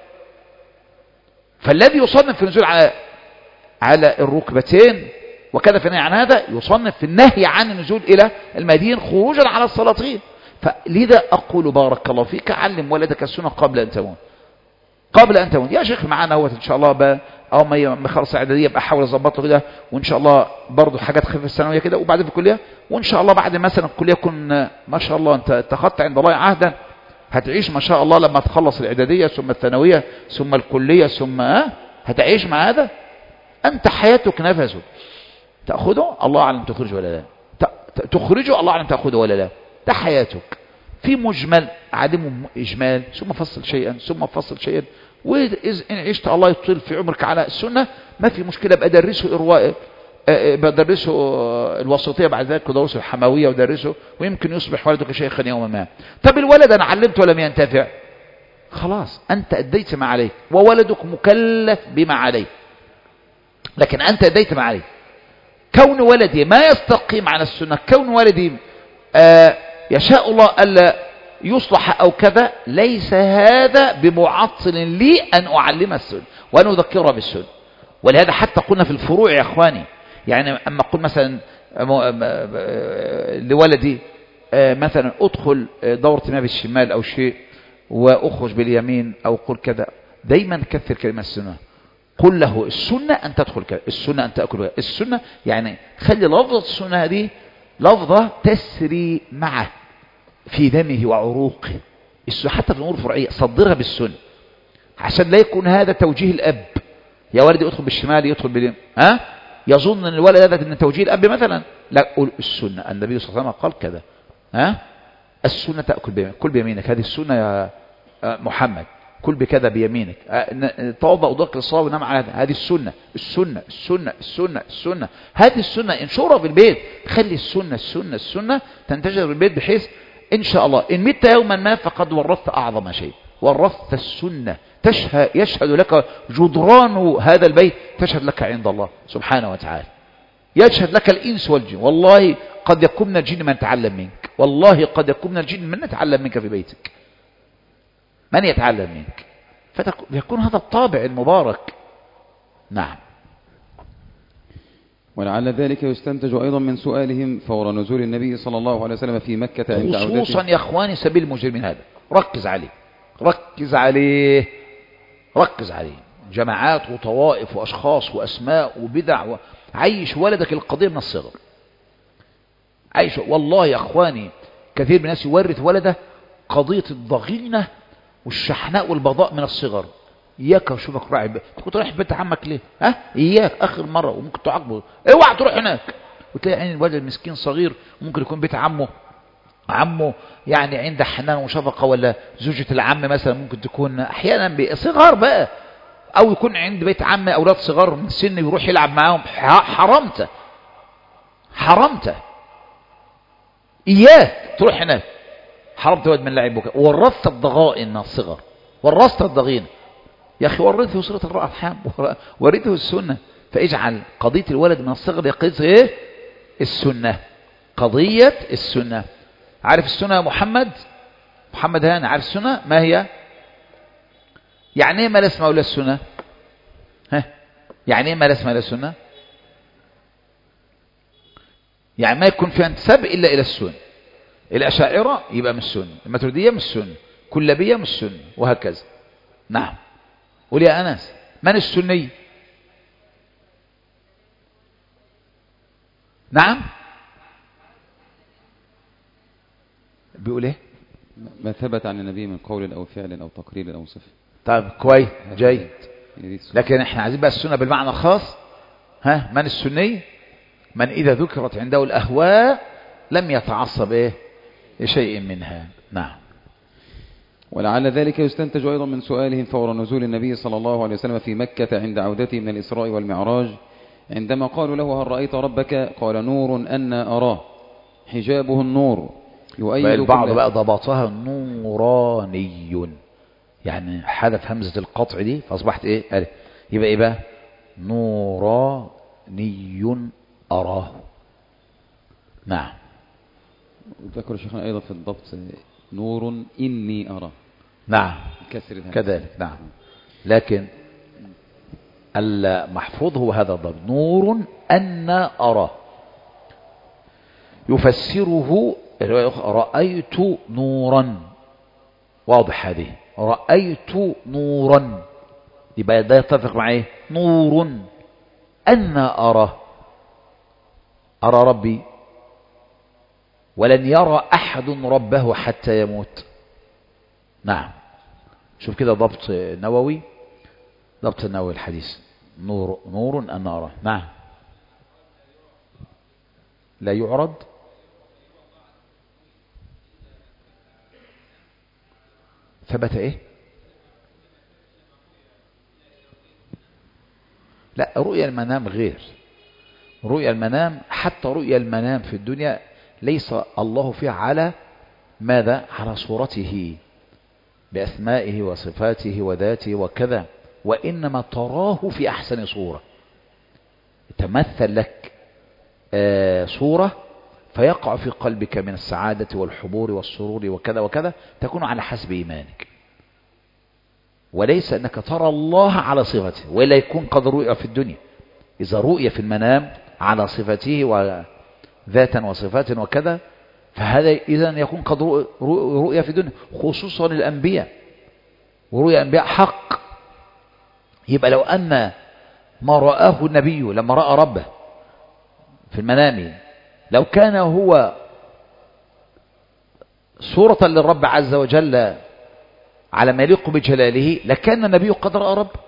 [SPEAKER 1] فالذي يصنف في النزول على الركبتين وكذا في النهي عن هذا، يصنف في النهي عن النزول إلى الميادين خروجا على السلاطين. فلذا أقول بارك الله فيك علم ولدك السنة قبل أن تموت. يا شيخ معانا هو إن شاء الله بقى أو ما يخلص إعدادية بقى أحاول أظبطه كده، وإن شاء الله برضه حاجات خفيفة الثانوية كده، وبعدين في الكلية، وإن شاء الله بعد مثلا الكلية يكون ما شاء الله أنت اتخذت عند الله عهدا، هتعيش ما شاء الله لما تخلص الإعدادية ثم الثانوية ثم الكلية ثم هتعيش مع هذا. أنت حياتك نفسه تأخذه الله أعلم تخرج ولا لا، تخرجه الله أعلم تأخذه ولا لا. ده حياتك في مجمل عدم إجمال، ثم فصل شيئا ثم فصل شيئا. وإذ إن عشت الله يطول في عمرك على السنة ما في مشكلة، بدرسه الوسطية بعد ذلك ودرسه الحموية ودرسه، ويمكن يصبح ولدك شيخا يوما ما. طب الولد أنا علمته ولم ينتفع، خلاص أنت أديت ما عليك، وولدك مكلف بما عليه، لكن أنت أديت ما عليك. كون ولدي ما يستقيم على السنة، كون ولدي يشاء الله ألا يصلح أو كذا، ليس هذا بمعطل لي أن أعلم السنة وأن أذكره بالسنة. ولهذا حتى قلنا في الفروع يا أخواني، يعني أما قل مثلا لولدي مثلا أدخل دورة ما بالشمال أو شيء وأخرج باليمين أو قل كذا، دايما كثر كلمة السنة. قل له السنة أن تدخل كذا، السنة أن تأكل كذا، السنة يعني خلي لفظة السنة هذه لفظة تسري معه في دمه وعروقه. حتى في الأمور الفرعية صدرها بالسنة، عشان لا يكون هذا توجيه الأب، يا ولدي ادخل بالشمال يدخل باليمين، يظن ان الولد هذا ان توجيه الأب مثلا. لا، قل السنة، النبي صلى الله عليه وسلم قال كذا، السنة تأكل بيمينك، كل بيمينك، هذه السنة يا محمد، كل بكذا بيمينك، توضأ وضوءك للصلاة ونام على هذه السنة. السنة السنة السنة السنة، هذه السنة انشرها في البيت، خلي السنة السنة السنة تنتشر في البيت، بحيث إن شاء الله إن مت يوما ما فقد ورثت أعظم شيء، ورثت السنة. يشهد لك جدران هذا البيت، تشهد لك عند الله سبحانه وتعالى، يشهد لك الإنس والجن. والله قد يكون من الجن من يتعلم منك، والله قد يكون من الجن من يتعلم منك في بيتك، من يتعلم منك، فيكون هذا الطابع المبارك. نعم.
[SPEAKER 2] ولعل ذلك يستنتج أيضا من سؤالهم فور نزول النبي صلى الله عليه وسلم في مكة عند عودته،
[SPEAKER 1] خصوصا يا أخواني سبيل المجرمين هذا، ركز عليه ركز عليه ركز عليه، جماعات وطوائف وأشخاص وأسماء وبدع عيش ولدك القضية من الصغر، عيش. والله يا أخواني كثير من الناس يورث ولده قضية الضغينة والشحناء والبضاء من الصغر. إياك وشوفك راعي كنت رايح بيت عمك ليه؟ إياك آخر مرة، وممكن تعاقبه اوعى تروح هناك، وتلاقي عين الولد المسكين صغير، ممكن يكون بيت عمه يعني عنده حنان وشفقة، ولا زوجة العم مثلا ممكن تكون أحيانا بصغار بقى، أو يكون عند بيت عم أولاد صغار من سن يروح يلعب معاهم. حرمته إياك تروح هناك، حرمت ولد من لعبك، ورثت الضغائن من الصغر، ورثت الضغين. يا أخي ورثه صلة الرحم، ورثه السنة. فاجعل قضية الولد من الصغر يقضي إيه؟ السنة، قضية السنة. عارف السنة يا محمد هنا، عارف السنة ما هي؟ يعني ايه ما لا اسمه ولا السنة؟ يعني ايه ما لا اسمه ولا السنة؟ يعني ما يكون فيها انتساب إلا إلى السنة. الأشاعرة يبقى من السنة، الماتريدية من السنة، كلابية من السنة، وهكذا. نعم. قول يا أنس، من السني؟ نعم، بيقول ايه؟
[SPEAKER 2] ما ثبت عن النبي من قول أو فعل أو تقرير أو صفة.
[SPEAKER 1] طيب كويس جيد، لكن احنا عايزين بقى السنة بالمعنى الخاص. من السني؟ من إذا ذكرت عنده الأهواء لم يتعصب ايه لشيء منها. نعم.
[SPEAKER 2] ولعل ذلك يستنتج أيضا من سؤالهم فور نزول النبي صلى الله عليه وسلم في مكة عند عودته من الإسراء والمعراج، عندما قالوا له هل رأيت ربك؟ قال نور أنا أراه، حجابه النور يؤيد.
[SPEAKER 1] البعض بقى ضبطها نوراني، يعني حذف همزة القطع دي فأصبحت ايه؟ ألف. يبقى ايه بقى؟ نوراني أراه. نعم.
[SPEAKER 2] ذكر شيخنا أيضا في الضبط نور إني أرى.
[SPEAKER 1] نعم
[SPEAKER 2] كسر
[SPEAKER 1] كذلك. نعم، لكن المحفوظ هو هذا الضبط، نور أن أرى. يفسره رأيت نورا، واضح هذه، رأيت نورا، يبقى ده يتفق مع ايه؟ نور أن أرى ربي، ولن يرى أحد ربه حتى يموت. نعم. شوف كده ضبط النووي الحديث، نور أن أرى. نعم. لا يعرض، ثبت ايه؟ لا، رؤيا المنام غير رؤيا المنام. حتى رؤيا المنام في الدنيا ليس الله فيها على ماذا؟ على صورته، بأسمائه وصفاته وذاته وكذا، وإنما تراه في أحسن صورة. تمثل لك صورة فيقع في قلبك من السعادة والحبور والسرور وكذا وكذا، تكون على حسب إيمانك، وليس أنك ترى الله على صفته، وإلا يكون قد رؤية في الدنيا. إذا رؤية في المنام على صفته وذاتا وصفات وكذا، فهذا إذن يكون قد رؤية في الدنيا، خصوصا الأنبياء، ورؤية الأنبياء حق. يبقى لو أن ما رآه النبي لما رأى ربه في المنام لو كان هو صورة للرب عز وجل على ما يليق بجلاله، لكان النبي قد رأى رب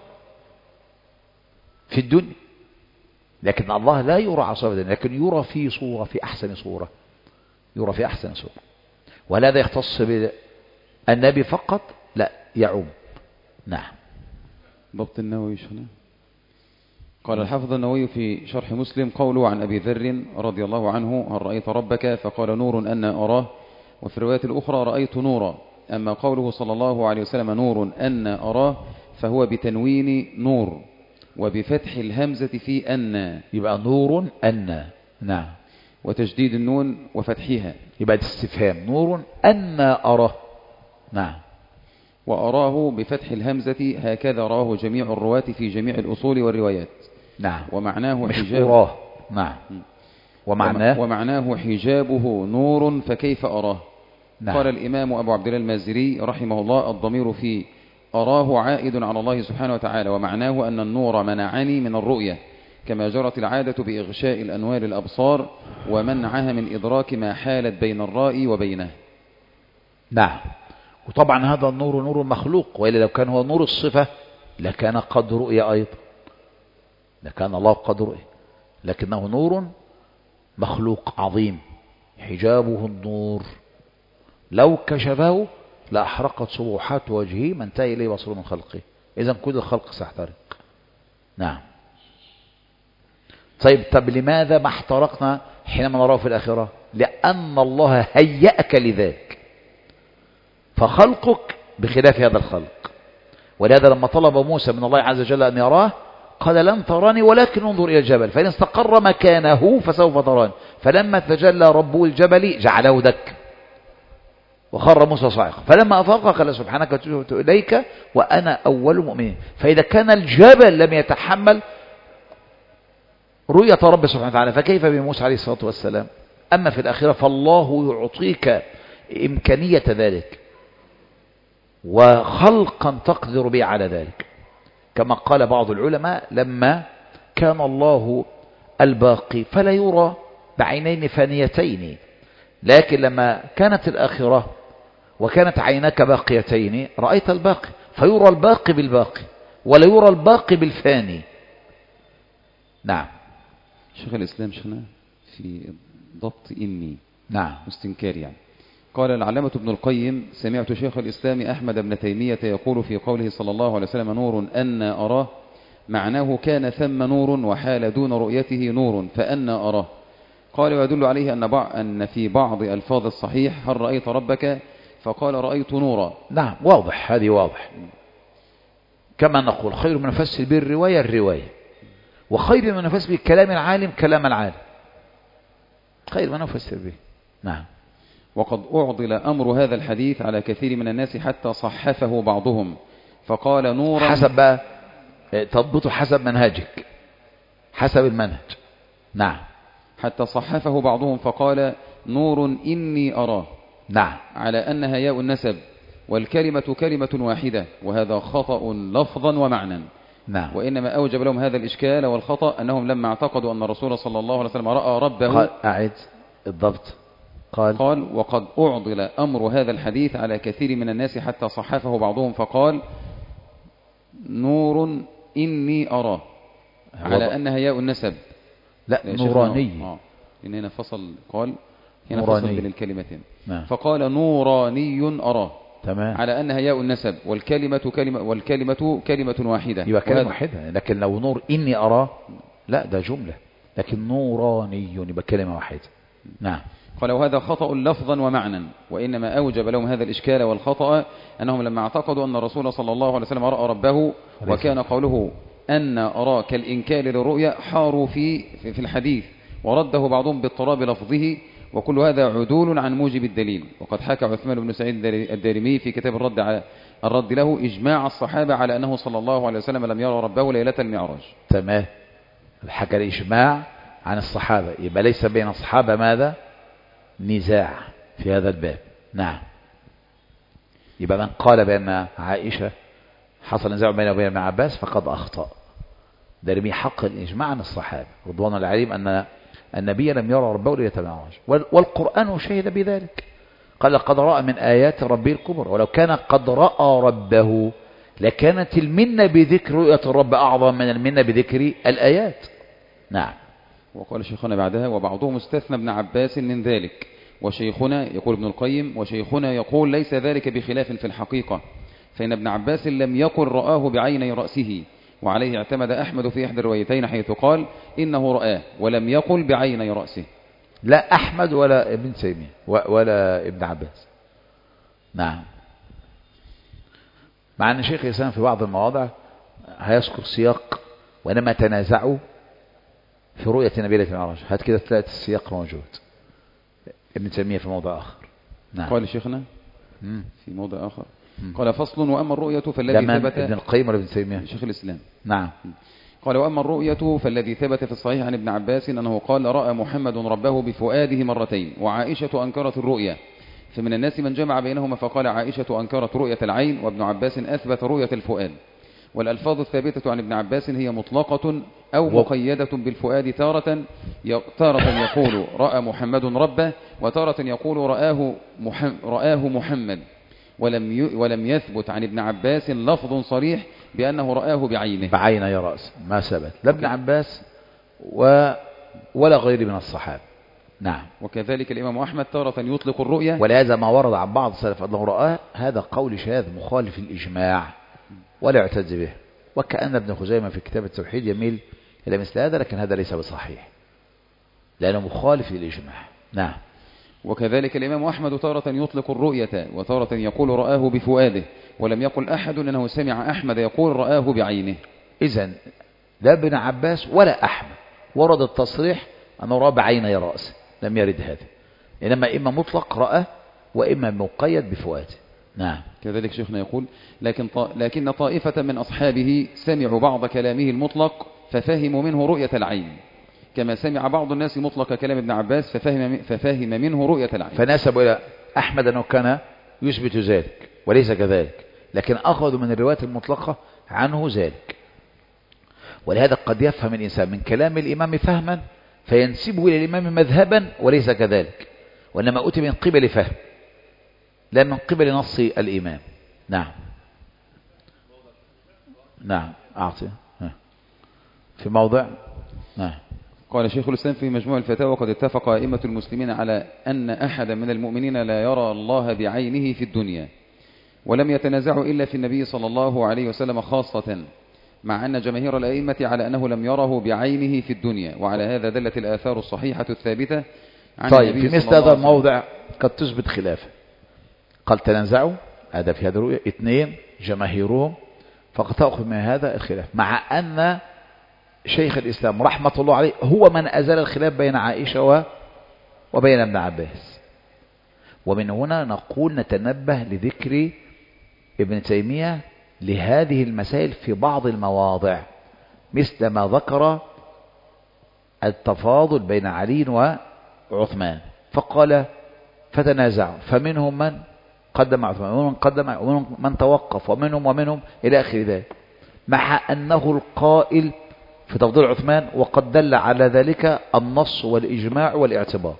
[SPEAKER 1] في الدنيا. لكن الله لا يرى على صفة، لكن يرى في صورة، في أحسن صورة، يرى في أحسن صورة. ولا يختص بالنبي فقط، لا يعم. نعم.
[SPEAKER 2] ضبط النووي شنو؟ قال الحافظ النووي في شرح مسلم قوله عن أبي ذر رضي الله عنه: هل رأيت ربك؟ فقال: نور أنا أراه. وفي الرواية الأخرى: رأيت نورا. أما قوله صلى الله عليه وسلم: نور أنا أراه، فهو بتنوين نور وبفتح الهمزة في أن،
[SPEAKER 1] يبقى نور أن. نعم.
[SPEAKER 2] وتجديد النون وفتحها،
[SPEAKER 1] يبقى استفهام نور أنا أراه. نعم.
[SPEAKER 2] وأراه بفتح الهمزة، هكذا راه جميع الرواة في جميع الأصول والروايات.
[SPEAKER 1] نعم.
[SPEAKER 2] ومعناه
[SPEAKER 1] حجاب أراه. نعم.
[SPEAKER 2] ومعناه حجابه نور، فكيف أراه؟
[SPEAKER 1] نعم.
[SPEAKER 2] قال الإمام أبو عبد الله المازري رحمه الله: الضمير في أراه عائد على الله سبحانه وتعالى، ومعناه أن النور منعني من الرؤية، كما جرت العادة بإغشاء الأنوار الأبصار ومنعها من إدراك ما حالت بين الرائي وبينه.
[SPEAKER 1] نعم. وطبعا هذا النور نور مخلوق، وإلا لو كان هو نور الصفة لكان قد رؤية أيضا، لكان الله قد رؤية، لكنه نور مخلوق عظيم حجابه النور، لو كشفه لأحرقت صبوحات وجهه ما انتهى إليه بصر من خلقه. إذن كل الخلق سيحترق. نعم. طب لماذا ما احترقنا حينما نراه في الآخرة؟ لأن الله هيأك لذلك، فخلقك بخلاف هذا الخلق. ولهذا لما طلب موسى من الله عز وجل أن يراه قال: لن تراني ولكن انظر إلى الجبل فإن استقر مكانه فسوف تراني. فلما تجلى ربه الجبل جعله دك وخر موسى صاعقا، فلما أفاق قال: سبحانك تبت إليك وأنا أول المؤمنين. فإذا كان الجبل لم يتحمل رؤية رب سبحانه وتعالى، فكيف بموسى عليه الصلاة والسلام؟ أما في الآخرة فالله يعطيك إمكانية ذلك وخلقا تقدر به على ذلك، كما قال بعض العلماء: لما كان الله الباقي فلا يرى بعينين فانيتين، لكن لما كانت الآخرة وكانت عيناك باقيتين رأيت الباقي، فيرى الباقي بالباقي ولا يرى الباقي بالفاني. نعم.
[SPEAKER 2] شيخ الإسلام شنا في ضبط إني.
[SPEAKER 1] نعم.
[SPEAKER 2] مستنكار يعني. قال العلامة ابن القيم: سمعت شيخ الإسلام أحمد بن تيمية يقول في قوله صلى الله عليه وسلم: نور أنا أراه، معناه كان ثم نور وحال دون رؤيته نور فأنا أراه. قال: ويدل عليه أن في بعض ألفاظ الصحيح: هل رأيت ربك؟ فقال: رأيت نورا.
[SPEAKER 1] نعم. واضح، هذه واضح. كما نقول: خير من نفسر به الرواية، وخير من نفسر به كلام العالم كلام العالم، خير من نفسر به. نعم.
[SPEAKER 2] وقد أعضل أمر هذا الحديث على كثير من الناس حتى صحفه بعضهم فقال: نورا.
[SPEAKER 1] حسب بقى تضبطه، حسب منهجك، حسب المنهج. نعم.
[SPEAKER 2] حتى صحفه بعضهم فقال: نور إني أراه.
[SPEAKER 1] نعم.
[SPEAKER 2] على أنها ياء النسب، والكلمة كلمة واحدة، وهذا خطأ لفظا ومعنى.
[SPEAKER 1] نعم.
[SPEAKER 2] وإنما أوجب لهم هذا الإشكال والخطأ أنهم لما اعتقدوا أن الرسول صلى الله عليه وسلم رأى ربه.
[SPEAKER 1] أعد الضبط.
[SPEAKER 2] قال: وقد أعضل أمر هذا الحديث على كثير من الناس حتى صحفه بعضهم فقال: نور إني أراه، على أنها ياء النسب.
[SPEAKER 1] لا، نوراني.
[SPEAKER 2] إن هنا فصل، قال هنا
[SPEAKER 1] نوراني.
[SPEAKER 2] فصل بين الكلمتين.
[SPEAKER 1] نعم.
[SPEAKER 2] فقال: نوراني أراه،
[SPEAKER 1] تمام،
[SPEAKER 2] على أنها ياء النسب، والكلمة كلمة واحدة.
[SPEAKER 1] يبقى كلمة واحدة. لكن لو نور إني أراه لا، ده جملة، لكن نوراني يبقى كلمة واحدة. نعم.
[SPEAKER 2] قال وهذا خطأ لفظا ومعنى، وإنما أوجب لهم هذا الإشكال والخطأ أنهم لما اعتقدوا أن الرسول صلى الله عليه وسلم رأى ربه، وكان قوله أن أرى كالإنكار للرؤيا، حاروا في الحديث ورده بعضهم باضطراب لفظه، وكل هذا عدول عن موجب الدليل. وقد حكى عثمان بن سعيد الدارمي في كتاب الرد له إجماع الصحابة على أنه صلى الله عليه وسلم لم يرى ربه ليلة المعراج.
[SPEAKER 1] تمام، حكى الإجماع عن الصحابة، يبقى ليس بين الصحابة ماذا؟ نزاع في هذا الباب. نعم، يبقى من قال بأن عائشة حصل نزاع بينه وبين ابن عباس فقد أخطأ. دارمي حق الإجماع عن الصحابة رضوان الله عليهم أن النبي لم يرى ربه ليلة المعراج، والقرآن شهد بذلك، قال لقد رأى من آيات ربه الكبرى، ولو كان قد رأى ربه لكانت المنة بذكر رؤية الرب أعظم من المنة بذكر الآيات. نعم.
[SPEAKER 2] وقال شيخنا بعدها وبعضهم استثنى ابن عباس من ذلك، وشيخنا يقول ابن القيم وشيخنا يقول ليس ذلك بخلاف في الحقيقة، فإن ابن عباس لم يقل رآه بعيني رأسه، وعليه اعتمد أحمد في إحدى الروايتين حيث قال إنه رآه ولم يقل بعيني رأسه.
[SPEAKER 1] لا أحمد ولا ابن تيمية ولا ابن عباس. نعم، مع أن شيخ الإسلام في بعض المواضع هيذكر سياق وإنما تنازعوا في رؤية النبي ليلة المعراج، هات كده تلاقي السياق موجود. ابن تيمية في موضع آخر. نعم.
[SPEAKER 2] قال شيخنا في موضع آخر قال فصل وأما الرؤية فالذي ثبت.
[SPEAKER 1] ابن القيم ولا ابن تيمية؟
[SPEAKER 2] شيخ الإسلام.
[SPEAKER 1] نعم.
[SPEAKER 2] قال وأما الرؤية فالذي ثبت في الصحيح عن ابن عباس أنه قال رأى محمد ربه بفؤاده مرتين، وعائشة أنكرت الرؤية، فمن الناس من جمع بينهما فقال عائشة أنكرت رؤية العين وابن عباس أثبت رؤية الفؤاد. والألفاظ الثابتة عن ابن عباس هي مطلقة أو مقيدة بالفؤاد، تارة يقول رأى محمد ربه، وتارة يقول رآه محمد، ولم يثبت عن ابن عباس لفظ صريح بأنه رآه بعيني
[SPEAKER 1] رأس، ما ثبت لا ابن عباس ولا غيره من الصحابة. نعم.
[SPEAKER 2] وكذلك الإمام أحمد تارة يطلق الرؤية،
[SPEAKER 1] ولهذا ما ورد عن بعض السلف أنه رآه هذا قول شاذ مخالف الإجماع ولا يعتز به، وكأن ابن خزيمة في كتاب التوحيد يميل إلى مثل هذا، لكن هذا ليس بصحيح لأنه مخالف للإجماع. نعم.
[SPEAKER 2] وكذلك الإمام أحمد تارة يطلق الرؤية وتارة يقول رآه بفؤاده، ولم يقل أحد أنه سمع أحمد يقول رآه بعينه.
[SPEAKER 1] إذن لا ابن عباس ولا أحمد ورد التصريح أنه رأى بعيني رأسه، لم يرد هذا، إنما إما مطلق رأى وإما مقيد بفؤاده. نعم.
[SPEAKER 2] كذلك شيخنا يقول لكن طائفة من أصحابه سمعوا بعض كلامه المطلق ففهموا منه رؤية العين، كما سمع بعض الناس مطلق كلام ابن عباس ففهم منه رؤية العين،
[SPEAKER 1] فنسبوا إلى أحمد أنه كان يثبت ذلك وليس كذلك، لكن أخذوا من الروايات المطلقة عنه ذلك. ولهذا قد يفهم الإنسان من كلام الإمام فهما فينسبه إلى الإمام مذهبا وليس كذلك، وإنما أتي من قبل فهم لا من قبل نص الإمام. نعم. نعم. أعطي في موضع. نعم.
[SPEAKER 2] قال شيخ الإسلام في مجموع الفتاوى قد اتفق أئمة المسلمين على أن أحدا من المؤمنين لا يرى الله بعينه في الدنيا، ولم يتنازعوا إلا في النبي صلى الله عليه وسلم خاصة، مع أن جماهير الأئمة على أنه لم يره بعينه في الدنيا، وعلى هذا دلت الآثار الصحيحة الثابتة عن
[SPEAKER 1] طيب
[SPEAKER 2] النبي
[SPEAKER 1] في مثل هذا الموضع قد تثبت خلافه، قال تنازعوا هذا في هذه الرؤية، اثنين جماهيرهم، فقد تأخذ من هذا الخلاف، مع أن شيخ الإسلام رحمة الله عليه هو من أزال الخلاف بين عائشة وبين ابن عباس. ومن هنا نقول نتنبه لذكر ابن تيمية لهذه المسائل في بعض المواضع، مثل ما ذكر التفاضل بين علي وعثمان، فقال فتنازعوا، فمنهم من قدم عثمان ومنهم من قدم ومنهم من توقف ومنهم إلى آخر ذلك، مع أنه القائل في تفضيل عثمان، وقد دل على ذلك النص والإجماع والاعتبار،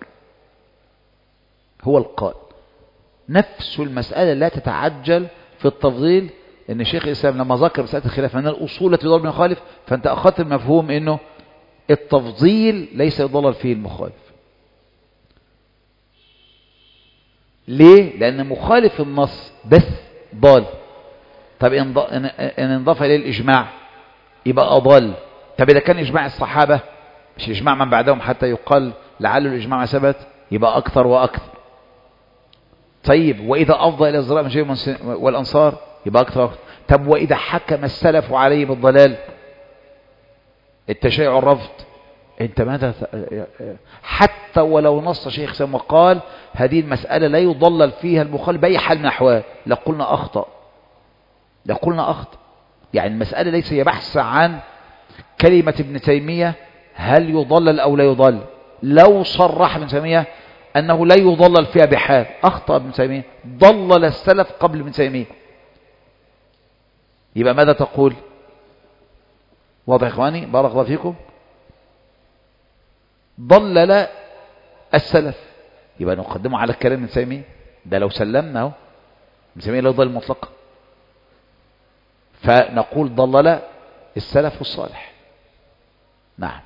[SPEAKER 1] هو القائل. نفس المسألة لا تتعجل في التفضيل، ان شيخ الإسلام لما ذكر مسألة الخلاف من الأصول التي يضل المخالف، فأنت أخذت المفهوم انه التفضيل ليس يضلل فيه المخالف. ليه؟ لأن مخالف النص بس ضال. طب إن انضاف إليه الإجماع يبقى أضل. طب إذا كان إجماع الصحابة مش إجماع من بعدهم حتى يقال لعل الإجماع ما ثبت، يبقى أكثر وأكثر. طيب وإذا أفضى إلى الزراء من شيء والأنصار يبقى أكثر وأكثر. طب وإذا حكم السلف عليه بالضلال التشيع الرفض، انت ماذا حتى ولو نص شيخ سام وقال هذه المسألة لا يضلل فيها المخالف بأي حال من الأحوال لقلنا أخطأ، لقلنا أخطأ. يعني المسألة ليس هي بحث عن كلمة ابن تيمية هل يضلل أو لا يضلل. لو صرح ابن تيمية أنه لا يضلل فيها بحال أخطأ ابن تيمية، ضلل السلف قبل ابن تيمية. يبقى ماذا تقول؟ واضح يا إخواني؟ بارك الله فيكم. ضلل السلف يبقى نقدمه على الكلام ابن تيمية، ده لو سلمنا اهو ابن تيمية لا يضل مطلقا، فنقول ضلل السلف الصالح. نعم.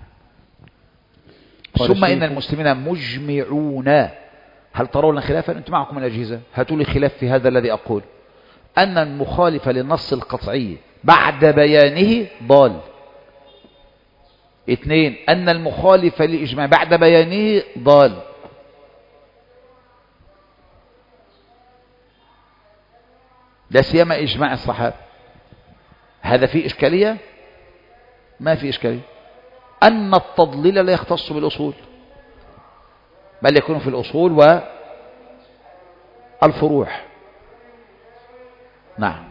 [SPEAKER 1] ثم إن المسلمين مجمعون. هل ترون خلافا؟ أنتم معكم الأجهزة، هاتوا لي خلاف في هذا الذي أقول، أن المخالف للنص القطعي بعد بيانه ضال. 2 أن المخالف للإجماع بعد بيانه ضال. لا سيما إجماع الصحابة. هذا فيه إشكالية؟ ما في إشكالية. أن التضليل لا يختص بالأصول بل يكون في الأصول والفروع. نعم.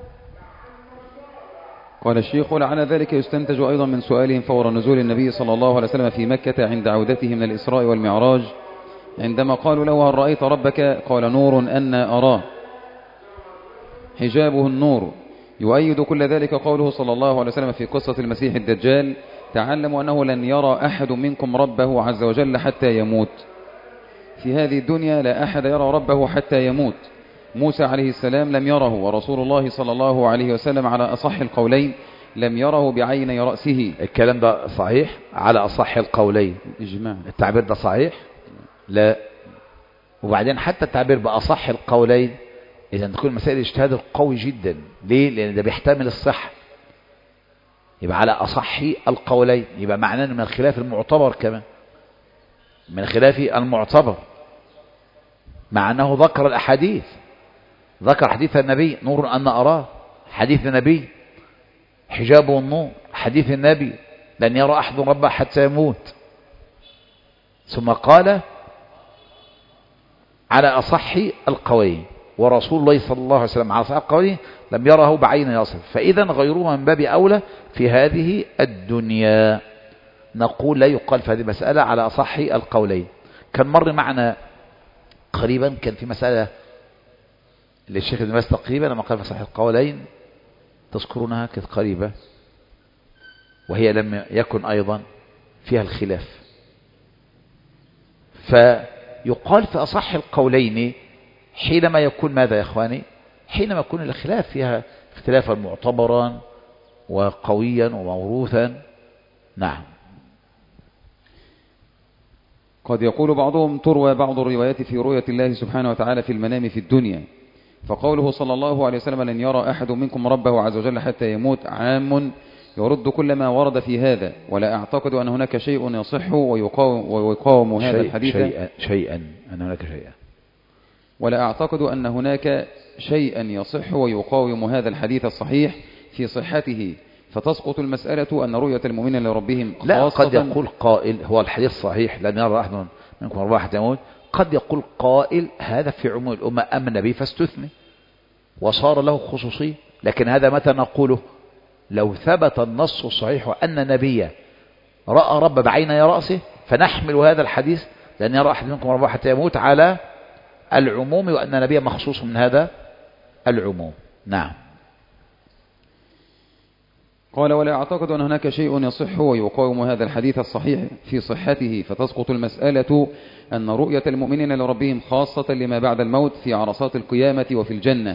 [SPEAKER 2] قال الشيخ ولعل ذلك يستنتج أيضا من سؤالهم فور نزول النبي صلى الله عليه وسلم في مكة عند عودته من الإسراء والمعراج، عندما قالوا له هل رأيت ربك؟ قال نور أنا أراه حجابه النور. يؤيد كل ذلك قوله صلى الله عليه وسلم في قصة المسيح الدجال تعلموا أنه لن يرى أحد منكم ربه عز وجل حتى يموت. في هذه الدنيا لا أحد يرى ربه حتى يموت. موسى عليه السلام لم يره، ورسول الله صلى الله عليه وسلم على أصح القولين لم يره بعيني رأسه.
[SPEAKER 1] الكلام ده صحيح على أصح القولين.
[SPEAKER 2] إجماع.
[SPEAKER 1] التعبير ده صحيح؟ لا. وبعدين حتى التعبير بأصح القولين إذا تكون مسائل اجتهاد قوي جدا. ليه؟ لأن ده بيحتمل الصحة. يبقى على أصح القولين يبقى معناه من الخلاف المعتبر، كمان من الخلاف المعتبر، مع أنه ذكر الأحاديث، ذكر حديث النبي نور أن أراه، حديث النبي حجابه النور، حديث النبي لن يرى أحد ربه حتى يموت، ثم قال على أصح القولين، ورسول الله صلى الله عليه وسلم على أصح القولين لم يره بعين يصف، فإذا غيره من باب أولى في هذه الدنيا. نقول لا يقال في هذه المسألة على أصح القولين. كان مر معنا قريبا كان في مسألة للشيخ ابن باز تقريبا لما قال في أصح القولين، تذكرونها؟ كانت قريبة وهي لم يكن أيضا فيها الخلاف. فيقال في أصح القولين حينما يكون ماذا يا إخواني؟ حينما يكون الخلاف فيها اختلافا معتبرا وقويا وموروثا. نعم.
[SPEAKER 2] قد يقول بعضهم تروى بعض الروايات في رؤية الله سبحانه وتعالى في المنام في الدنيا، فقوله صلى الله عليه وسلم لن يرى أحد منكم ربه عز وجل حتى يموت عام يرد كل ما ورد في هذا، ولا أعتقد أن هناك شيء يصح ويقاوم هذا الحديث ولا أعتقد أن هناك شيئا يصح ويقاوم هذا الحديث الصحيح في صحته، فتسقط المسألة أن رؤية المؤمنين لربهم خاصة.
[SPEAKER 1] لا، قد يقول قائل هو الحديث صحيح لن يرى أحد منكم ربه حتى يموت، قد يقول قائل هذا في عموم الأمة أمن به فاستثني وصار له خصوصية. لكن هذا متى نقوله؟ لو ثبت النص الصحيح أن نبيا رأى رب بعيني رأسه، فنحمل هذا الحديث لن يرى أحد منكم ربه حتى يموت على العموم، وأن نبيا مخصوص من هذا العموم. نعم.
[SPEAKER 2] قال ولا أعتقد أن هناك شيء يصح ويقاوم هذا الحديث الصحيح في صحته، فتسقط المسألة أن رؤية المؤمنين لربهم خاصة لما بعد الموت في عرصات القيامة وفي الجنة.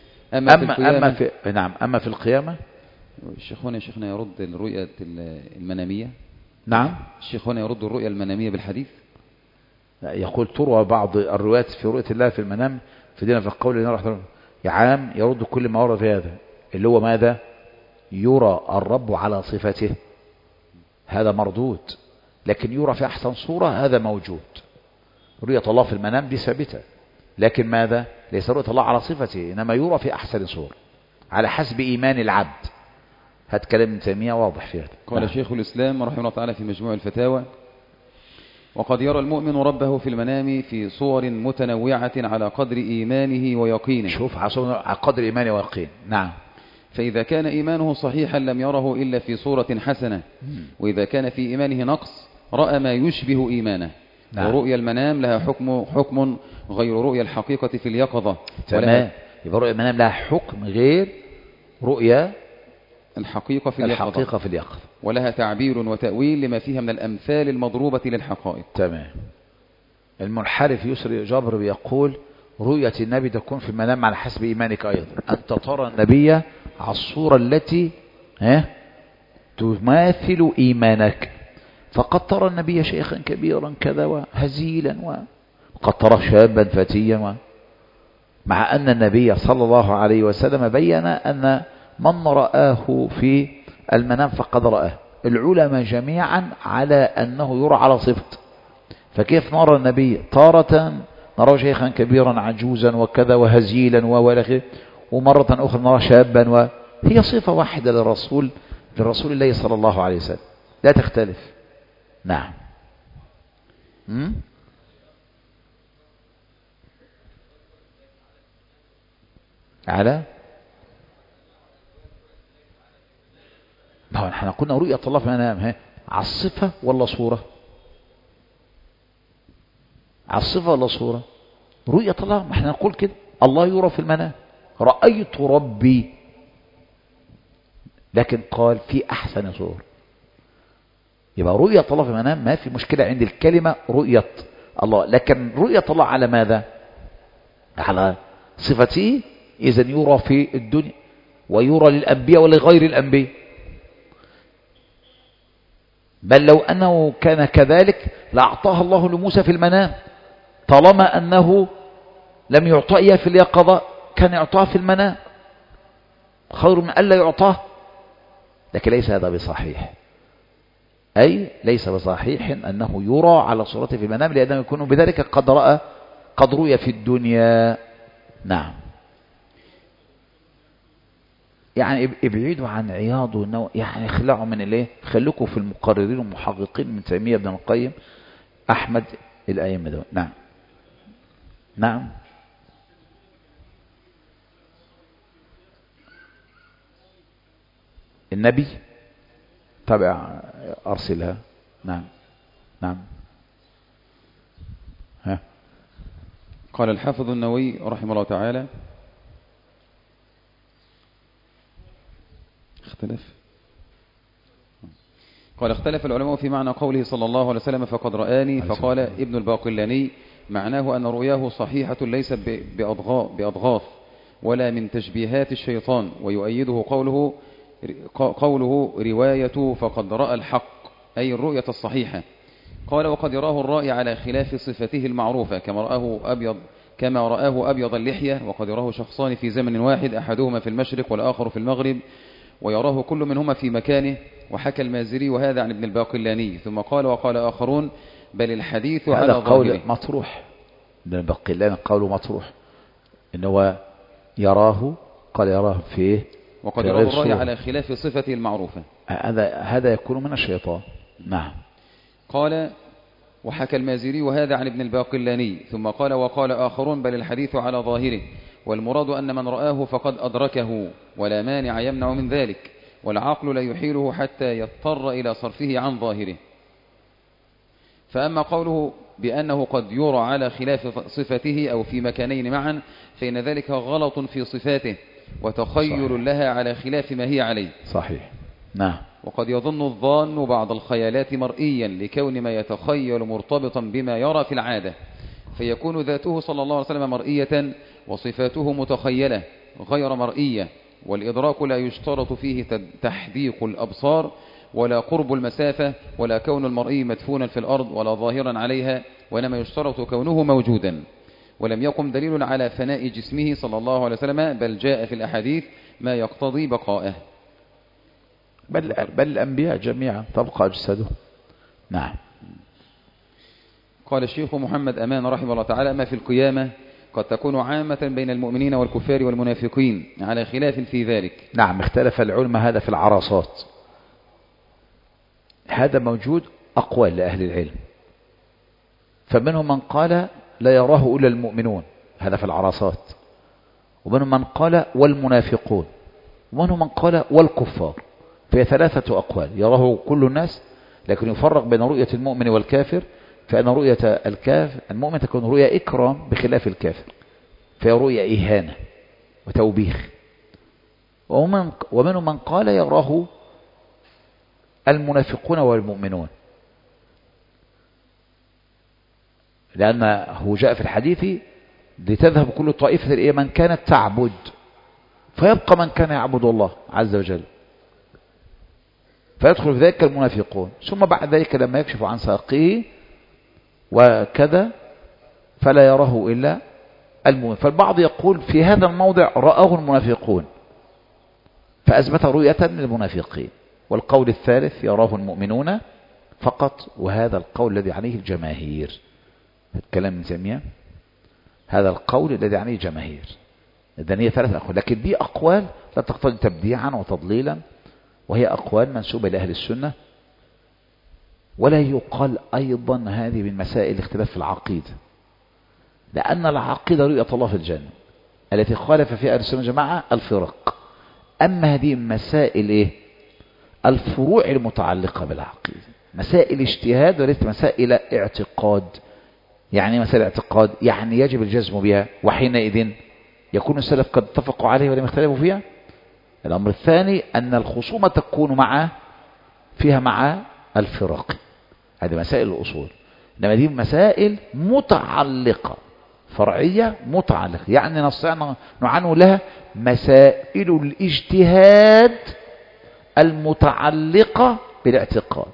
[SPEAKER 1] أما في القيامة
[SPEAKER 2] الشيخ هنا شيخنا يرد الرؤية المنامية.
[SPEAKER 1] نعم.
[SPEAKER 2] الشيخ هنا يرد الرؤية المنامية بالحديث.
[SPEAKER 1] يقول تروى بعض الروايات في رؤية الله في المنام في دينا في القول يا عام يرد كل ما ورد في هذا، اللي هو ماذا؟ يرى الرب على صفته، هذا مردود، لكن يرى في أحسن صورة هذا موجود. رؤية الله في المنام دي ثابتة، لكن ماذا؟ ليس رؤية الله على صفته، إنما يرى في أحسن صور على حسب إيمان العبد. هذا كلام ابن تيمية واضح فيه.
[SPEAKER 2] قال شيخ الإسلام رحمه الله تعالى في مجموع الفتاوى: وقد يرى المؤمن ربه في المنام في صور متنوعة على قدر إيمانه ويقينه.
[SPEAKER 1] شوف على قدر إيمانه ويقين. نعم.
[SPEAKER 2] فإذا كان إيمانه صحيحا لم يره إلا في صورة حسنة، وإذا كان في إيمانه نقص رأى ما يشبه إيمانه. نعم. ورؤيا المنام لها حكم غير رؤيا الحقيقة في اليقظة.
[SPEAKER 1] تمام. يبقى رؤيا المنام لها حكم غير رؤيا
[SPEAKER 2] الحقيقة في
[SPEAKER 1] اليقظة،
[SPEAKER 2] ولها تعبير وتأويل لما فيها من الأمثال المضروبة للحقائق.
[SPEAKER 1] تمام. المنحرف يسري جابر بيقول رؤية النبي تكون في المنام على حسب إيمانك أيضا، أنت ترى النبي على الصورة التي تماثل إيمانك، فقد ترى النبي شيخا كبيرا كذا وهزيلا، وقد ترى شابا فتيا، مع أن النبي صلى الله عليه وسلم بين أن من رآه في المنام فقد رآه. العلماء جميعا على أنه يرى على صفة، فكيف نرى النبي تارة نرى شيخا كبيرا عجوزا وكذا وهزيلا ومرة أخرى نرى شابا، هي صفة واحدة للرسول الله صلى الله عليه وسلم لا تختلف. نعم. على ما هو احنا قلنا رؤية الله في المنام على الصفة ولا صورة؟ على الصفة ولا صورة؟ رؤية الله، ما احنا نقول كده الله يرى في المنام، رأيت ربي، لكن قال في أحسن صور. يبقى رؤية الله في المنام ما في مشكلة عند الكلمة رؤية الله، لكن رؤية الله على ماذا؟ على صفته، إذن يرى في الدنيا ويرى للأنبياء ولغير الأنبياء. بل لو أنه كان كذلك لأعطاها الله لموسى في المنام، طالما أنه لم يعطيها في اليقظة كان يعطاها في المنام، خير من ألا يعطاه. لكن ليس هذا بصحيح، أي ليس بصحيح أنه يرى على صورته في المنام، لأنه يكون بذلك قد رؤي في الدنيا. نعم. يعني ابعدوا عن عياض يعني خلعوا من الايه، خليكم في المقررين والمحققين من تيمية ابن القيم أحمد الأئمة دول. نعم. نعم. النبي تابع أرسلها. نعم. نعم. ها.
[SPEAKER 2] قال الحافظ النووي رحمه الله تعالى: اختلف العلماء في معنى قوله صلى الله عليه وسلم فقد رآني، فقال ابن الباقلاني معناه أن رؤياه صحيحة ليست بأضغاث ولا من تشبيهات الشيطان، ويؤيده قوله رواية فقد رأى الحق، أي الرؤية الصحيحة. قال: وقد يراه الرائي على خلاف صفته المعروفة كما رآه أبيض اللحية، وقد يراه شخصان في زمن واحد، أحدهما في المشرق والآخر في المغرب، ويراه كل منهما في مكانه. وحكى المازري وهذا عن ابن الباقلاني، ثم قال: وقال آخرون بل الحديث على ظاهره. هذا
[SPEAKER 1] قول مطروح، ابن الباقلاني قوله مطروح، إنه يراه، قال يراه فيه،
[SPEAKER 2] وقد يراه الرأي على خلاف صفته المعروفة،
[SPEAKER 1] هذا يكون من الشيطان. نعم.
[SPEAKER 2] قال: وحكى المازري وهذا عن ابن الباقلاني، ثم قال: وقال آخرون بل الحديث على ظاهره، والمراد أن من رآه فقد أدركه، ولا مانع يمنع من ذلك، والعقل لا يحيله حتى يضطر إلى صرفه عن ظاهره. فأما قوله بأنه قد يرى على خلاف صفته أو في مكانين معا، فإن ذلك غلط في صفاته وتخيل صحيح. لها على خلاف ما هي عليه.
[SPEAKER 1] صحيح. نعم.
[SPEAKER 2] وقد يظن الظان بعض الخيالات مرئيا لكون ما يتخيل مرتبطا بما يرى في العادة، فيكون ذاته صلى الله عليه وسلم مرئية وصفاته متخيلة غير مرئية. والإدراك لا يشترط فيه تحديق الأبصار ولا قرب المسافة ولا كون المرئي مدفونا في الأرض ولا ظاهرا عليها، وإنما يشترط كونه موجودا. ولم يقم دليل على فناء جسمه صلى الله عليه وسلم، بل جاء في الأحاديث ما يقتضي بقائه.
[SPEAKER 1] بل الأنبياء جميعا تبقى أجساده. نعم.
[SPEAKER 2] قال الشيخ محمد أمان رحمه الله تعالى: ما في القيامة قد تكون عامة بين المؤمنين والكفار والمنافقين على خلاف في ذلك.
[SPEAKER 1] نعم، اختلف العلماء هذا في العرصات، هذا موجود أقوال لأهل العلم، فمنهم من قال لا يراه إلا المؤمنون، هذا في العرصات، ومنهم من قال والمنافقون، ومنهم من قال والكفار، فهي ثلاثة أقوال يراه كل الناس، لكن يفرق بين رؤية المؤمن والكافر، فإن رؤية المؤمن تكون رؤية إكرام بخلاف الكافر، فهي رؤية إهانة وتوبيخ. ومنهم من قال يراه المنافقون والمؤمنون، لأنه جاء في الحديث لتذهب كل طائفة إلى من كانت تعبد فيبقى من كان يعبد الله عز وجل، فيدخل في ذلك المنافقون، ثم بعد ذلك لما يكشف عن ساقه وكذا فلا يراه إلا المؤمن. فالبعض يقول في هذا الموضع رآه المنافقون فأثبت رؤية للمنافقين، والقول الثالث يراه المؤمنون فقط، وهذا القول الذي عليه الجماهير، الكلام من تيمية، هذا القول الذي عليه الجماهير. إذن هي ثلاث أقوال، لكن دي أقوال لا تقتضي تبديعا وتضليلا، وهي أقوال منسوبة لأهل السنة. ولا يقال أيضا هذه من مسائل الاختلاف في العقيدة، لأن العقيدة رؤية الله في الجنة التي خالف فيها أهل السنة والجماعة الفرق. أما هذه مسائل الفروع المتعلقة بالعقيدة، مسائل اجتهاد وليست مسائل اعتقاد. يعني مسائل اعتقاد يعني يجب الجزم بها، وحينئذ يكون السلف قد اتفقوا عليه ولم يختلفوا فيها. الأمر الثاني أن الخصومة تكون فيها مع الفرق، هذه مسائل الأصول. إنما دي مسائل متعلقة فرعية متعلقة، يعني نستطيع نعنو لها مسائل الاجتهاد المتعلقة بالاعتقاد.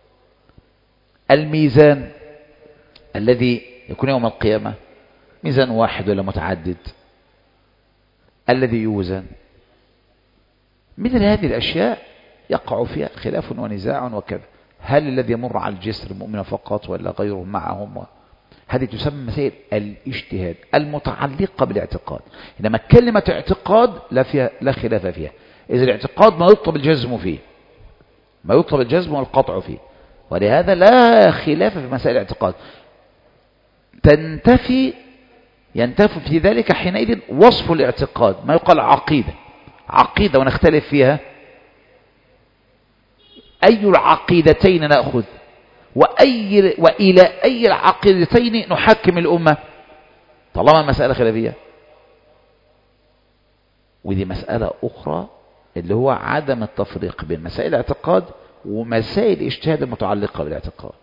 [SPEAKER 1] الميزان الذي يكون يوم القيامة ميزان واحد ولا متعدد، الذي يوزن، مثل هذه الأشياء يقع فيها خلاف ونزاع وكذا. هل الذي يمر على الجسر مؤمن فقط ولا غيره معهم؟ هذه تسمى مسائل الاجتهاد المتعلقة بالاعتقاد. إنما كلمة اعتقاد لا خلاف فيها، إذا الاعتقاد ما يطلب الجزم فيه، ما يطلب الجزم والقطع فيه، ولهذا لا خلاف في مسائل الاعتقاد. ينتفي في ذلك حينئذ وصف الاعتقاد، ما يقال عقيدة ونختلف فيها، أي العقيدتين نأخذ وإلى أي العقيدتين نحكم الأمة طالما المسألة خلافية. ودي مسألة أخرى اللي هو عدم التفريق بين مسائل الاعتقاد ومسائل الاجتهاد المتعلقة بالاعتقاد.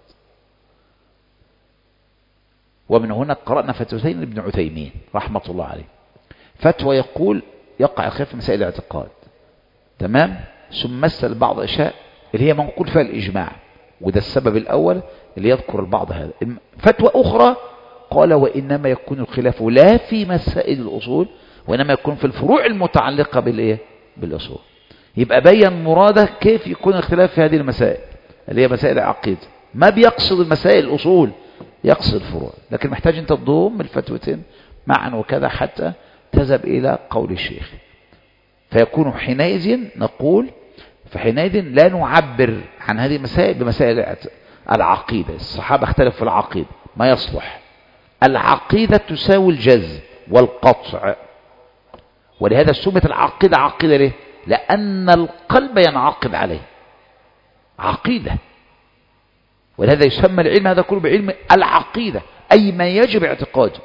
[SPEAKER 1] ومن هنا قرأنا فتوتين لابن عثيمين رحمة الله عليه، فتوى يقول يقع الخلاف في مسائل الاعتقاد، تمام، ثم مثل بعض أشياء اللي هي منقول فيها الإجماع، وده السبب الأول اللي يذكر البعض هذا. فتوى أخرى قال وإنما يكون الخلاف لا في مسائل الأصول، وإنما يكون في الفروع المتعلقة بالأصول. يبقى بين مراده كيف يكون الاختلاف في هذه المسائل اللي هي مسائل العقيدة، ما بيقصد المسائل الأصول، يقصد الفروع. لكن محتاج أنت تضم الفتوتين معا وكذا حتى تذهب إلى قول الشيخ. فيكون حينئذ نقول فحينئذ لا نعبر عن هذه المسائل بمسائل العقيدة. الصحابة اختلفوا في العقيدة، ما يصلح. العقيدة تساوي الجزم والقطع، ولهذا سمت العقيدة عقيدة ليه؟ لأن القلب ينعقد عليه عقيدة، ولهذا يسمى العلم هذا كله بعلم العقيدة، أي ما يجب اعتقاده.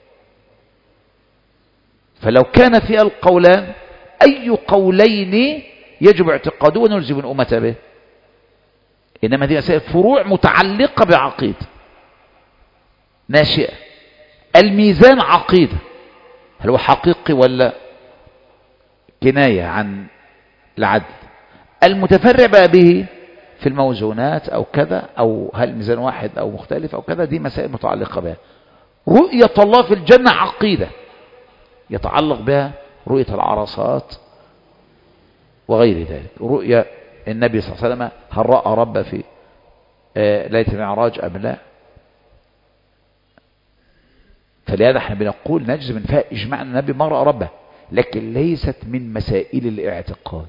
[SPEAKER 1] فلو كان فيها القولان أي قولين يجب اعتقاده ونلزم الأمة به؟ إنما دي مسائل فروع متعلقة بعقيدة ناشئة. الميزان عقيدة، هل هو حقيقي ولا كناية عن العدل؟ المتفرع بقى به في الموزونات أو كذا، أو هل ميزان واحد أو مختلف أو كذا، دي مسائل متعلقة بها. رؤية الله في الجنة عقيدة يتعلق بها رؤية العرصات وغير ذلك. رؤية النبي صلى الله عليه وسلم، هل رأى رب في ليلة المعراج أم لا؟ فلهذا احنا بنقول نجزم ان فيها إجماع أن النبي ما رأى ربه، لكن ليست من مسائل الاعتقاد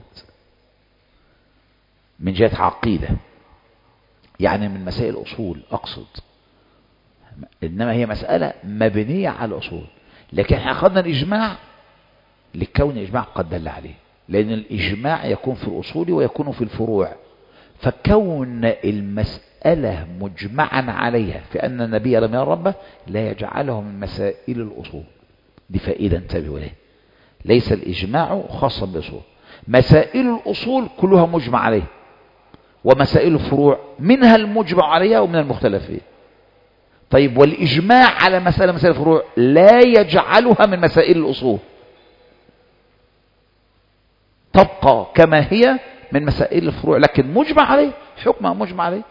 [SPEAKER 1] من جهة عقيدة، يعني من مسائل الأصول أقصد، إنما هي مسألة مبنية على الأصول. لكن احنا أخذنا الإجماع لكون الإجماع قد دل عليه، لأن الإجماع يكون في الأصول ويكون في الفروع، فكون المسألة مجمعا عليها في أن النبي لم يرى ربه لا يجعله من مسائل الأصول. دي فائدة انتبهوا ليه، ليس الإجماع خاصا بالأصول، مسائل الأصول كلها مجمع عليه، ومسائل الفروع منها المجمع عليها ومن المختلف فيه. طيب والإجماع على مسائل الفروع لا يجعلها من مسائل الأصول، تبقى كما هي من مسائل الفروع، لكن مجمع عليه، حكمها مجمع عليه.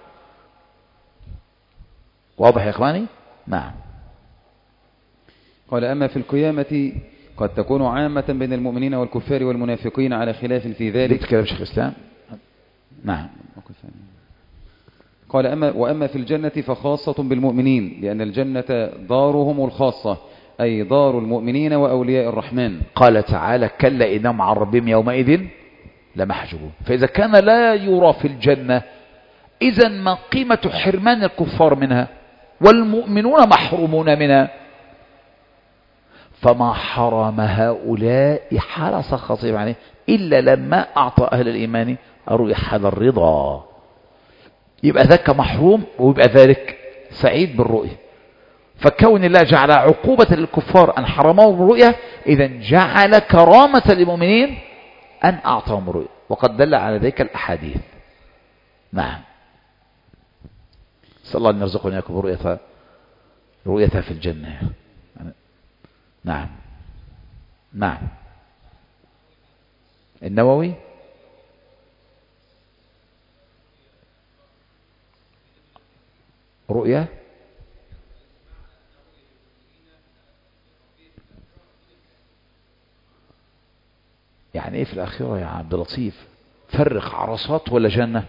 [SPEAKER 1] واضح يا إخواني؟ نعم.
[SPEAKER 2] قال أما في القيامة قد تكون عامة بين المؤمنين والكفار والمنافقين على خلاف في ذلك.
[SPEAKER 1] كلام شيخ الإسلام. نعم.
[SPEAKER 2] قال وأما في الجنة فخاصة بالمؤمنين، لأن الجنة دارهم الخاصة، أي دار المؤمنين وأولياء الرحمن.
[SPEAKER 1] قال تعالى كلا إنهم عن ربهم يومئذ لمحجوبون. فإذا كان لا يرى في الجنة، إذا ما قيمة حرمان الكفار منها والمؤمنون محرومون منها؟ فما حرم هؤلاء حرص خطيب عليه إلا لما أعطى أهل الإيمان الرؤية هذا الرضا، يبقى ذاك محروم ويبقى ذلك سعيد بالرؤية. فكون الله جعل عقوبة للكفار أن حرموا بالرؤية، إذا جعل كرامة للمؤمنين أن أعطاهم الرؤية، وقد دل على ذلك الأحاديث. نعم. صلى الله أن يرزقنا إياكم رؤيتها في الجنة. نعم. نعم. النووي رؤية يعني ايه في الآخرة يا عبد اللطيف؟ فرق عرصات ولا جنة؟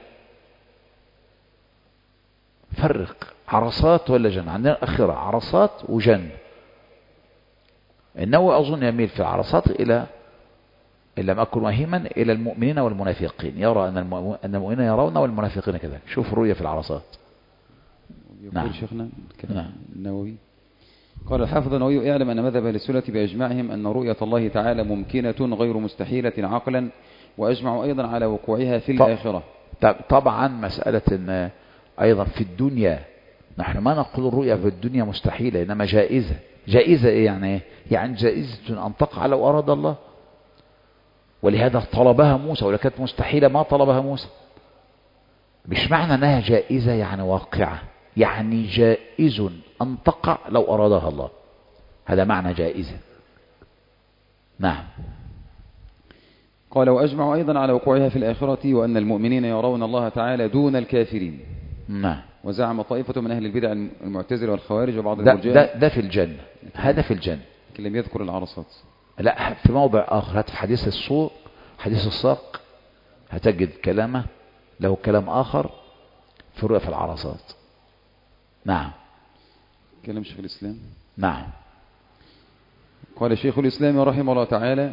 [SPEAKER 1] فرق عرصات ولا جنة؟ عندنا الآخرة عرصات وجنة. النووي أظن يميل في العرصات إلى إن لم أكن وهيما إلى المؤمنين والمنافقين، يرى أن المؤمنين يرون والمنافقين كذلك. شوف الرؤية في العرصات.
[SPEAKER 2] نعم. شيخنا النووي قال الحافظ النووي اعلم أن مذهب أهل السنة بإجماعهم أن رؤية الله تعالى ممكنة غير مستحيلة عقلا، وأجمعوا أيضا على وقوعها في الآخرة.
[SPEAKER 1] طبعا مسألة إن أيضا في الدنيا نحن ما نقول الرؤية في الدنيا مستحيلة، إنما جائزة. جائزة إيه يعني؟ يعني جائزة أن تقع لو أراد الله، ولهذا طلبها موسى، ولو كانت مستحيلة ما طلبها موسى. مش معنى أنها جائزة يعني واقعة، يعني جائز أن تقع لو أرادها الله، هذا معنى جائزة. نعم.
[SPEAKER 2] قال وأجمعوا أيضا على وقوعها في الآخرة، وأن المؤمنين يرون الله تعالى دون الكافرين.
[SPEAKER 1] نعم.
[SPEAKER 2] وزعم طائفة من أهل البدع المعتزلة والخوارج وبعض المرجئة
[SPEAKER 1] ده في الجنة، هذا في الجنة.
[SPEAKER 2] لكن لم يذكر العرصات. لا،
[SPEAKER 1] في موضع آخر، في حديث الصور، حديث الساق، هتجد كلامه له كلام آخر في الرؤيا في العرصات. نعم.
[SPEAKER 2] كلام شيخ الإسلام.
[SPEAKER 1] نعم.
[SPEAKER 2] قال شيخ الإسلام رحمه الله تعالى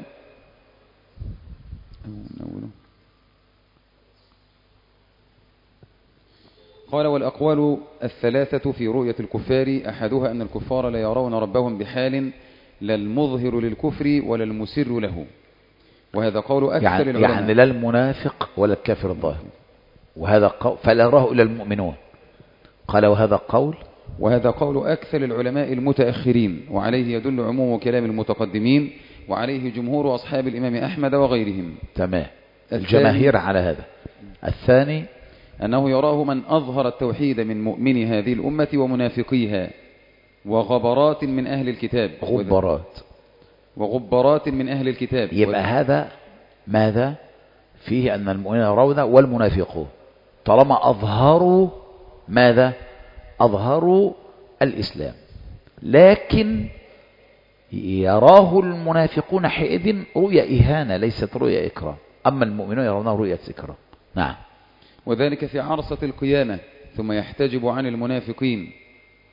[SPEAKER 2] قال والأقوال الثلاثة في رؤية الكفار، أحدها أن الكفار لا يرون ربهم بحال، لا المظهر للكفر ولا المسر له، وهذا قول أكثر العلماء.
[SPEAKER 1] يعني لا المنافق ولا الكافر الظاهر، وهذا قول فلا يراه إلا المؤمنون. قال وهذا قول
[SPEAKER 2] أكثر العلماء المتأخرين، وعليه يدل عموم كلام المتقدمين، وعليه جمهور أصحاب الإمام أحمد وغيرهم.
[SPEAKER 1] تمام. الجماهير على هذا. الثاني
[SPEAKER 2] أنه يراه من أظهر التوحيد من مؤمن هذه الأمة ومنافقيها، وغبرات من أهل الكتاب. وغبرات من أهل الكتاب.
[SPEAKER 1] يبقى هذا ماذا فيه؟ أن المؤمنين يرون والمنافقون طالما أظهروا ماذا؟ أظهروا الإسلام، لكن يراه المنافقون حينئذ رؤيا إهانة ليست رؤيا إكرام، أما المؤمنون يرونه رؤيا إكرام. نعم.
[SPEAKER 2] وذلك في عرصة القيامة، ثم يحتجب عن المنافقين،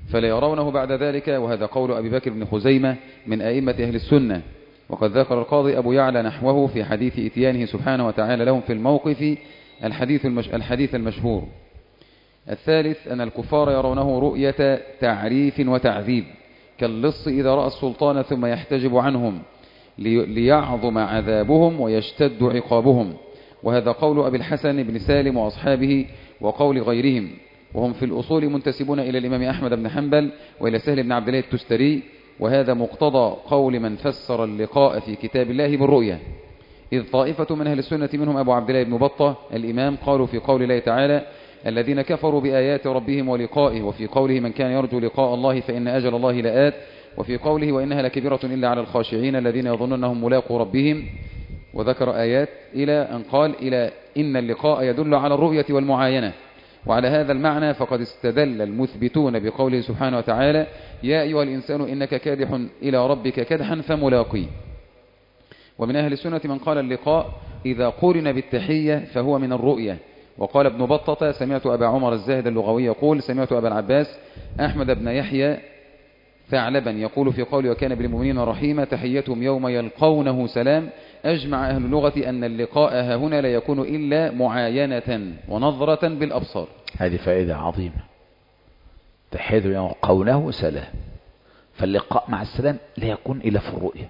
[SPEAKER 2] فلا يرونه بعد ذلك. وهذا قول أبي بكر بن خزيمة من أئمة أهل السنة. وقد ذكر القاضي أبو يعلى نحوه في حديث إتيانه سبحانه وتعالى لهم في الموقف الحديث المشهور. الثالث أن الكفار يرونه رؤية تعريف وتعذيب كاللص إذا رأى السلطان ثم يحتجب عنهم ليعظم عذابهم ويشتد عقابهم. وهذا قول أبي الحسن بن سالم وأصحابه وقول غيرهم، وهم في الأصول منتسبون إلى الإمام أحمد بن حنبل وإلى سهل بن عبد الله التستري. وهذا مقتضى قول من فسر اللقاء في كتاب الله بالرؤية، إذ طائفة من أهل السنة منهم أبو عبد الله بن بطة الإمام قالوا في قول الله تعالى الذين كفروا بآيات ربهم ولقائه، وفي قوله من كان يرجو لقاء الله فإن أجل الله لآت، وفي قوله وإنها لكبيرة إلا على الخاشعين الذين يظنون أنهم ملاقوا ربهم. وذكر آيات إلى أن قال إلى إن اللقاء يدل على الرؤية والمعاينة. وعلى هذا المعنى فقد استدل المثبتون بقوله سبحانه وتعالى يا أيها الإنسان إنك كادح إلى ربك كدحا فملاقيه. ومن أهل السنة من قال اللقاء إذا قرن بالتحية فهو من الرؤية. وقال ابن بطة سمعت أبا عمر الزاهد اللغوي يقول سمعت أبا العباس أحمد بن يحيى ثعلبا يقول في قوله وكان بالمؤمنين رحيما تحيتهم يوم يلقونه سلام. أجمع أهل اللغة أن اللقاء هنا لا يكون إلا معاينة ونظرة بالأبصار.
[SPEAKER 1] هذه فائدة عظيمة. تحيتهم يوم يلقونه سلام، فاللقاء مع السلام لا يكون إلا في الرؤية.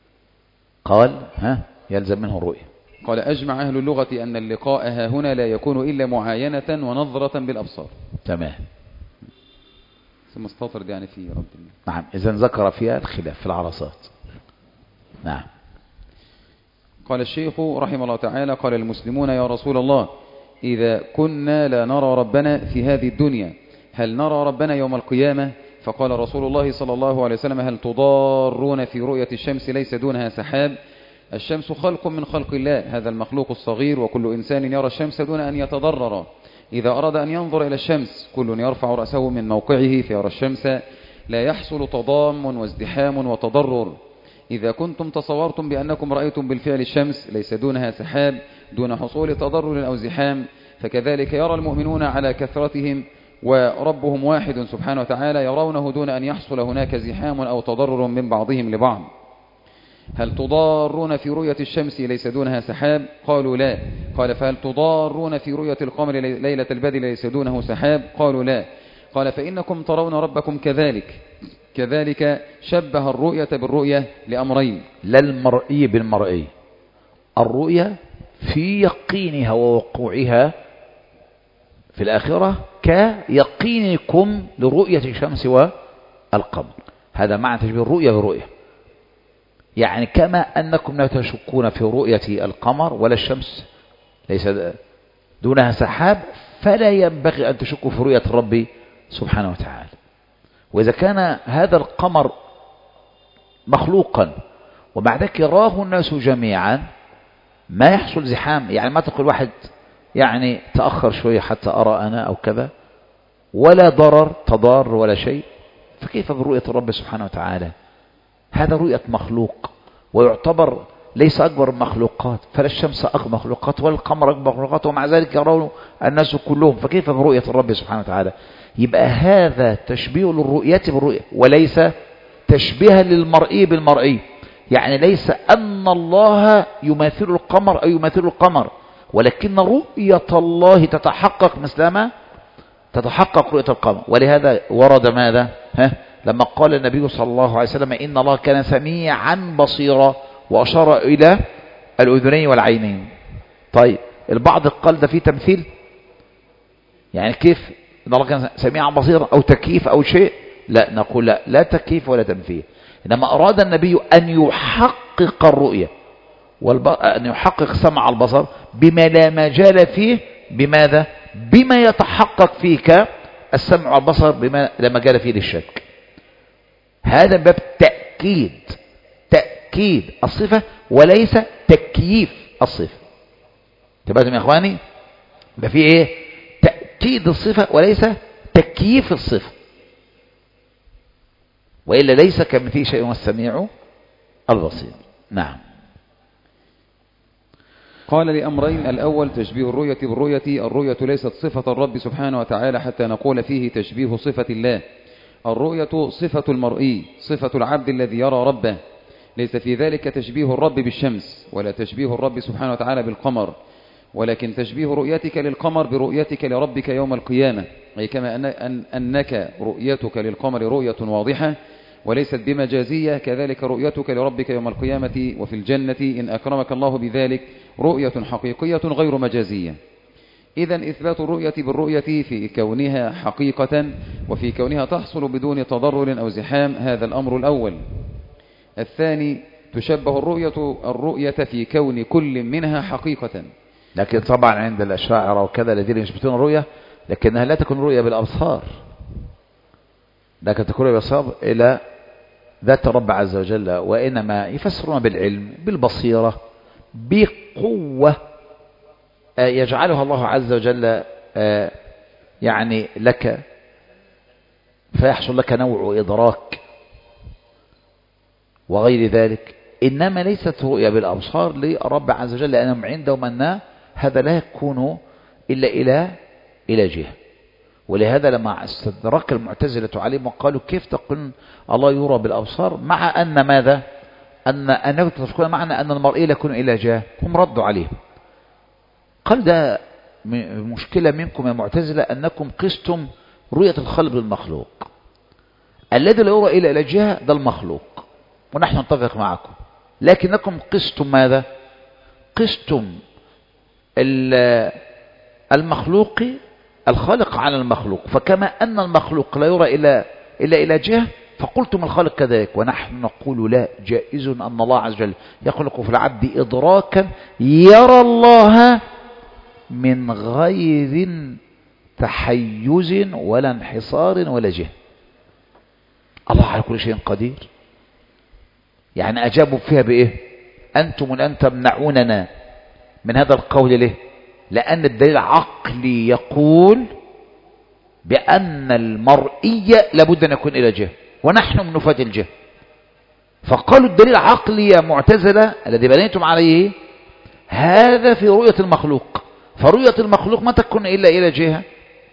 [SPEAKER 1] قال يلزم منه الرؤية.
[SPEAKER 2] قال أجمع أهل اللغة أن اللقاء هنا لا يكون إلا معاينة ونظرة بالأبصار.
[SPEAKER 1] تمام.
[SPEAKER 2] ثم استطرد يعني في رب الله.
[SPEAKER 1] نعم. إذن ذكر فيها الخلاف في العرصات. نعم.
[SPEAKER 2] قال الشيخ رحمه الله تعالى قال المسلمون يا رسول الله إذا كنا لا نرى ربنا في هذه الدنيا هل نرى ربنا يوم القيامة؟ فقال رسول الله صلى الله عليه وسلم هل تضارون في رؤية الشمس ليس دونها سحاب؟ الشمس خلق من خلق الله، هذا المخلوق الصغير، وكل إنسان يرى الشمس دون أن يتضرر. إذا أراد أن ينظر إلى الشمس كل يرفع رأسه من موقعه فيرى الشمس، لا يحصل تضام وازدحام وتضرر. إذا كنتم تصورتم بأنكم رأيتم بالفعل الشمس ليس دونها سحاب دون حصول تضرر أو زحام، فكذلك يرى المؤمنون على كثرتهم وربهم واحد سبحانه وتعالى يرونه دون أن يحصل هناك زحام أو تضرر من بعضهم لبعض. هل تضارون في رؤية الشمس ليس دونها سحاب؟ قالوا لا. قال فهل تضارون في رؤية القمر ليلة البدر ليس دونه سحاب؟ قالوا لا. قال فإنكم ترون ربكم كذلك شبه الرؤية بالرؤية لأمرين،
[SPEAKER 1] لا المرئي بالمرئي. الرؤية في يقينها ووقوعها في الآخرة كيقينكم لرؤية الشمس والقمر، هذا معنى تشبيه الرؤية بالرؤية. يعني كما أنكم لا تشكون في رؤية القمر ولا الشمس ليس دونها سحاب، فلا ينبغي أن تشكوا في رؤية الرب سبحانه وتعالى. وإذا كان هذا القمر مخلوقا ومع ذلك يراه الناس جميعا ما يحصل زحام، يعني ما تقول واحد يعني تأخر شوية حتى أرى أنا أو كذا، ولا ضرر تضار ولا شيء، فكيف برؤية الرب سبحانه وتعالى؟ هذا رؤية مخلوق ويعتبر ليس أكبر المخلوقات، فلا الشمس أكبر المخلوقات ولا القمر أكبر المخلوقات، ومع ذلك يرون الناس كلهم، فكيف برؤية الرب سبحانه وتعالى؟ يبقى هذا تشبيه للرؤية بالرؤية وليس تشبيها للمرئي بالمرئي. يعني ليس أن الله يماثل القمر أو يماثل القمر، ولكن رؤية الله تتحقق مثلما تتحقق رؤية القمر. ولهذا ورد ماذا؟ لما قال النبي صلى الله عليه وسلم إن الله كان سميعا بصيرا، وأشار إلى الأذنين والعينين. طيب البعض قال ده فيه تمثيل، يعني كيف إن الله كان سميعا بصيرا أو تكييف أو شيء؟ لا، نقول لا تكييف ولا تمثيل، إنما أراد النبي أن يحقق الرؤية أن يحقق سمع البصر بما لا مجال فيه. بماذا؟ بما يتحقق فيك السمع والبصر بما لا مجال فيه للشك. هذا باب تأكيد الصفة وليس تكييف الصفة. تبقى يا إخواني يبقى فيه إيه؟ تأكيد الصفة وليس تكييف الصفة، وإلا ليس كمثله شيء والسميع البصير. نعم.
[SPEAKER 2] قال لأمرين: الأول تشبيه الرؤية بالرؤية. الرؤية ليست صفة الرب سبحانه وتعالى حتى نقول فيه تشبيه صفة الله، الرؤية صفة المرئي، صفة العبد الذي يرى ربه، ليس في ذلك تشبيه الرب بالشمس ولا تشبيه الرب سبحانه وتعالى بالقمر، ولكن تشبيه رؤيتك للقمر برؤيتك لربك يوم القيامة، أي كما أنك رؤيتك للقمر رؤية واضحة وليست بمجازية، كذلك رؤيتك لربك يوم القيامة وفي الجنة إن أكرمك الله بذلك رؤية حقيقية غير مجازية. إذن إثبات الرؤية بالرؤية في كونها حقيقة وفي كونها تحصل بدون تضرر أو زحام، هذا الأمر الأول. الثاني تشبه الرؤية في كون كل منها حقيقة.
[SPEAKER 1] لكن طبعا عند الأشاعرة وكذا الذين يثبتون الرؤية، لكنها لا تكون رؤية بالأبصار، لكن تكون رؤية بالأبصار إلى ذات رب عز وجل، وإنما يفسرون بالعلم، بالبصيرة، بقوة يجعلها الله عز وجل يعني لك، فيحصل لك نوع إدراك وغير ذلك. إنما ليست رؤية بالأبصار لرب عز وجل، لأنهم عندهم أن هذا لا يكون إلا إلى جهة. ولهذا لما استدرك المعتزلة عليهم وقالوا كيف تقول الله يرى بالأبصار مع أن ماذا؟ أنه تذكرون معنى أن المرئي لا يكون إلى جهة، هم ردوا عليه قال ده مشكلة منكم يا معتزلة أنكم قستم رؤية الخلق بالمخلوق، الذي لا يرى إلى جهة ده المخلوق، ونحن نتفق معكم، لكنكم قستم ماذا؟ قستم المخلوق الخالق على المخلوق، فكما أن المخلوق لا يرى إلى جهة فقلتم الخالق كذلك، ونحن نقول لا، جائز أن الله عز وجل يخلق في العبد إدراكا يرى الله من غير تحيز ولا انحصار ولا جهة. الله على كل شيء قدير. يعني أجابوا فيها بإيه؟ أنتم الآن تمنعوننا من هذا القول ليه؟ لأن الدليل عقلي يقول بأن المرئي لابد أن يكون إلى جهة، ونحن من نفاة الجهة. فقالوا الدليل عقلي يا معتزلة الذي بنيتم عليه هذا في رؤية المخلوق، فرؤية المخلوق ما تكون إلا إلى جهة،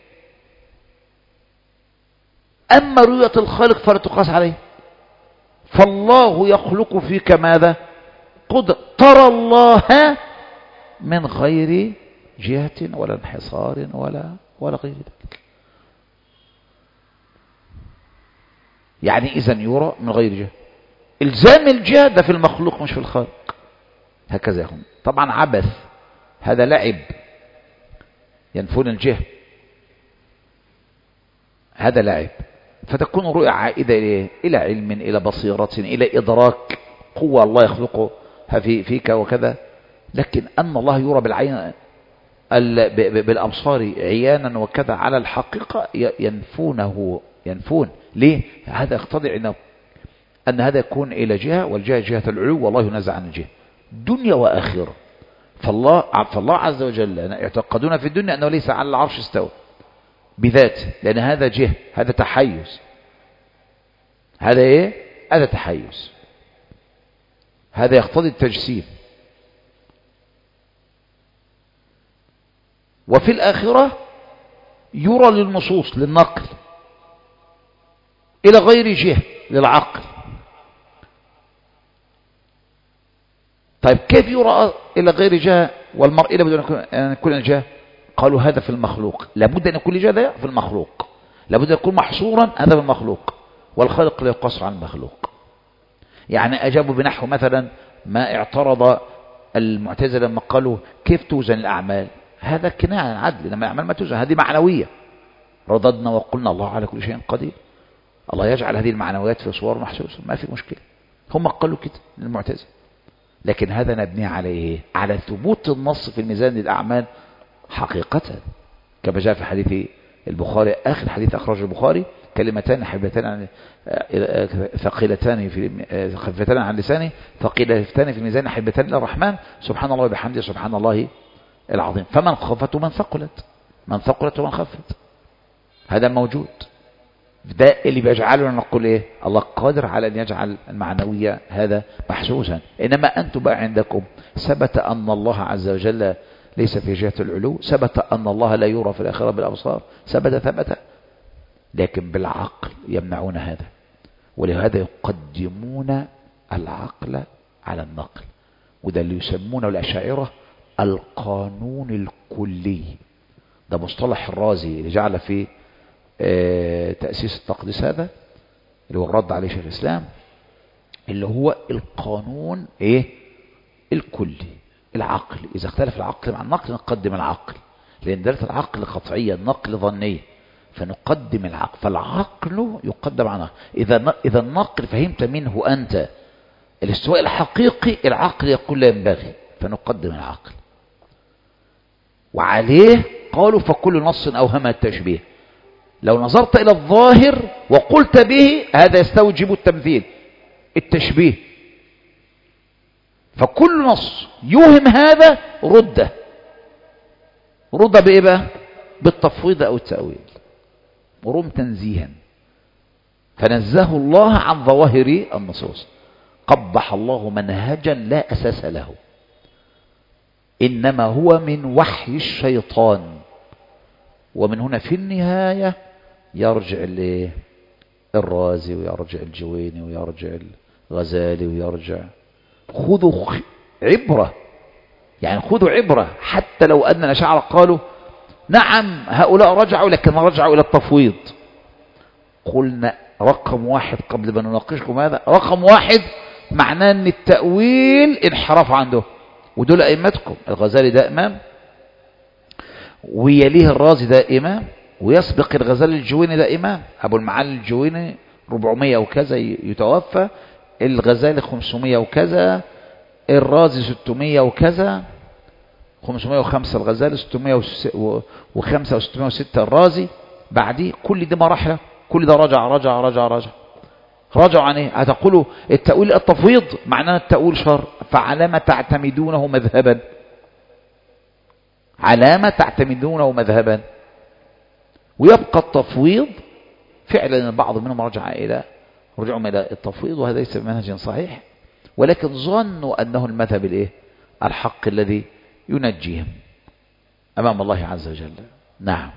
[SPEAKER 1] أما رؤية الخالق فلا تقاس عليه. فالله يخلق فيك ماذا؟ قد ترى الله من غير جهة ولا انحصار ولا غير ذلك. يعني إذن يرى من غير جهة، إلزام الجهة ده في المخلوق مش في الخالق. هكذا هم طبعا عبث، هذا لعب، ينفون الجهة، هذا لعب. فتكون رؤية عائدة إلى علم، إلى بصيرة، إلى إدراك، قوة الله يخلقها فيك وكذا. لكن أن الله يرى بالعين بالأبصار عيانا وكذا على الحقيقة ينفون. ليه؟ هذا يقتضي أن هذا يكون إلى جهة، والجهة جهة العلو، والله ينزع عن الجهة دنيا وآخرة. فالله عز وجل يعتقدون في الدنيا أنه ليس على العرش استوى بذاته، لأن هذا جهة، هذا تحيز، هذا إيه؟ هذا تحيز، هذا يقتضي التجسيم. وفي الآخرة يرى للنصوص، للنقل، إلى غير جهة، للعقل. طيب كيف يرى إلى غير جهة والمرء لابد أن يكون إلى جهة؟ قالوا هذا في المخلوق، لابد أن يكون لجهة في المخلوق، لابد أن يكون محصورا هذا في المخلوق، والخالق لا يقصر عن المخلوق. يعني أجابوا بنحو مثلا ما اعترض المعتزلة لما قالوا كيف توزن الأعمال؟ هذا كناية عن عدل، لما الأعمال ما توزن، هذه معنوية. رددنا وقلنا الله على كل شيء قدير، الله يجعل هذه المعنويات في صور محسوسة، ما في مشكلة. هم قالوا كده للمعتزلة، لكن هذا نبني عليه على ثبوت النص في الميزان للأعمال حقيقة، كما جاء في حديث البخاري، آخر حديث أخرج البخاري، كلمتان حبيبتان ثقيلتان خفيفتان عن لسانه، ثقيلتان في الميزان حبيبتان إلى الرحمن، سبحان الله وبحمده سبحان الله العظيم. فمن خفت ومن ثقلت، من ثقلت ومن خفت، هذا موجود. ده اللي بيجعلنا نقول ايه؟ الله قادر على ان يجعل المعنوية هذا محسوسا. انما انتم بقى عندكم ثبت ان الله عز وجل ليس في جهة العلو، ثبت ان الله لا يرى في الاخرة بالابصار، ثبت لكن بالعقل يمنعون هذا، ولهذا يقدمون العقل على النقل. وده اللي يسمونه الأشاعرة القانون الكلي. ده مصطلح الرازي اللي جعل في تأسيس التقديس هذا اللي هو الرد عليه شيخ الإسلام، اللي هو القانون الكلي. العقل إذا اختلف العقل مع النقل نقدم العقل، لأن دلالة العقل قطعية، النقل ظنية، فنقدم العقل. فالعقل يقدم عنه. إذا النقل فهمت منه أنت الاستواء الحقيقي، العقل يقول لا ينبغي، فنقدم العقل. وعليه قالوا فكل نص أوهم التشبيه. لو نظرت إلى الظاهر وقلت به هذا يستوجب التمثيل التشبيه، فكل نص يوهم هذا رد بإيه بقى؟ بالتفويض أو التأويل، ورم تنزيها. فنزه الله عن ظواهر النصوص، قبح الله منهجا لا أساس له، إنما هو من وحي الشيطان. ومن هنا في النهاية يرجع الرازي ويرجع الجويني ويرجع الغزالي ويرجع. خذوا عبرة، يعني خذوا عبرة. حتى لو أن الأشاعرة قالوا نعم هؤلاء رجعوا، لكن رجعوا إلى التفويض، قلنا رقم واحد قبل ما نناقشكم هذا، رقم واحد معناه أن التأويل انحراف عنده. ودول أئمتكم، الغزالي ده إمام، ويليه الرازي ده إمام، ويسبق الغزالي الجويني ده إمام. أبو المعالي الجويني 400 وكذا يتوفى، الغزالي 500 وكذا، الرازي 600 وكذا، 505 الغزالي، 605 و606 الرازي. بعديه كل ده مراحل، كل ده رجعوا عن ايه؟ هتقولوا التأويل التفويض معناه التأويل شر، فعلامة تعتمدونه مذهبا؟ علامة تعتمدونه مذهبا. ويبقى التفويض فعلا البعض منهم رجعوا إلى التفويض، وهذا ليس بمنهج صحيح، ولكن ظنوا أنه المذهب الحق الذي ينجيهم أمام الله عز وجل. نعم.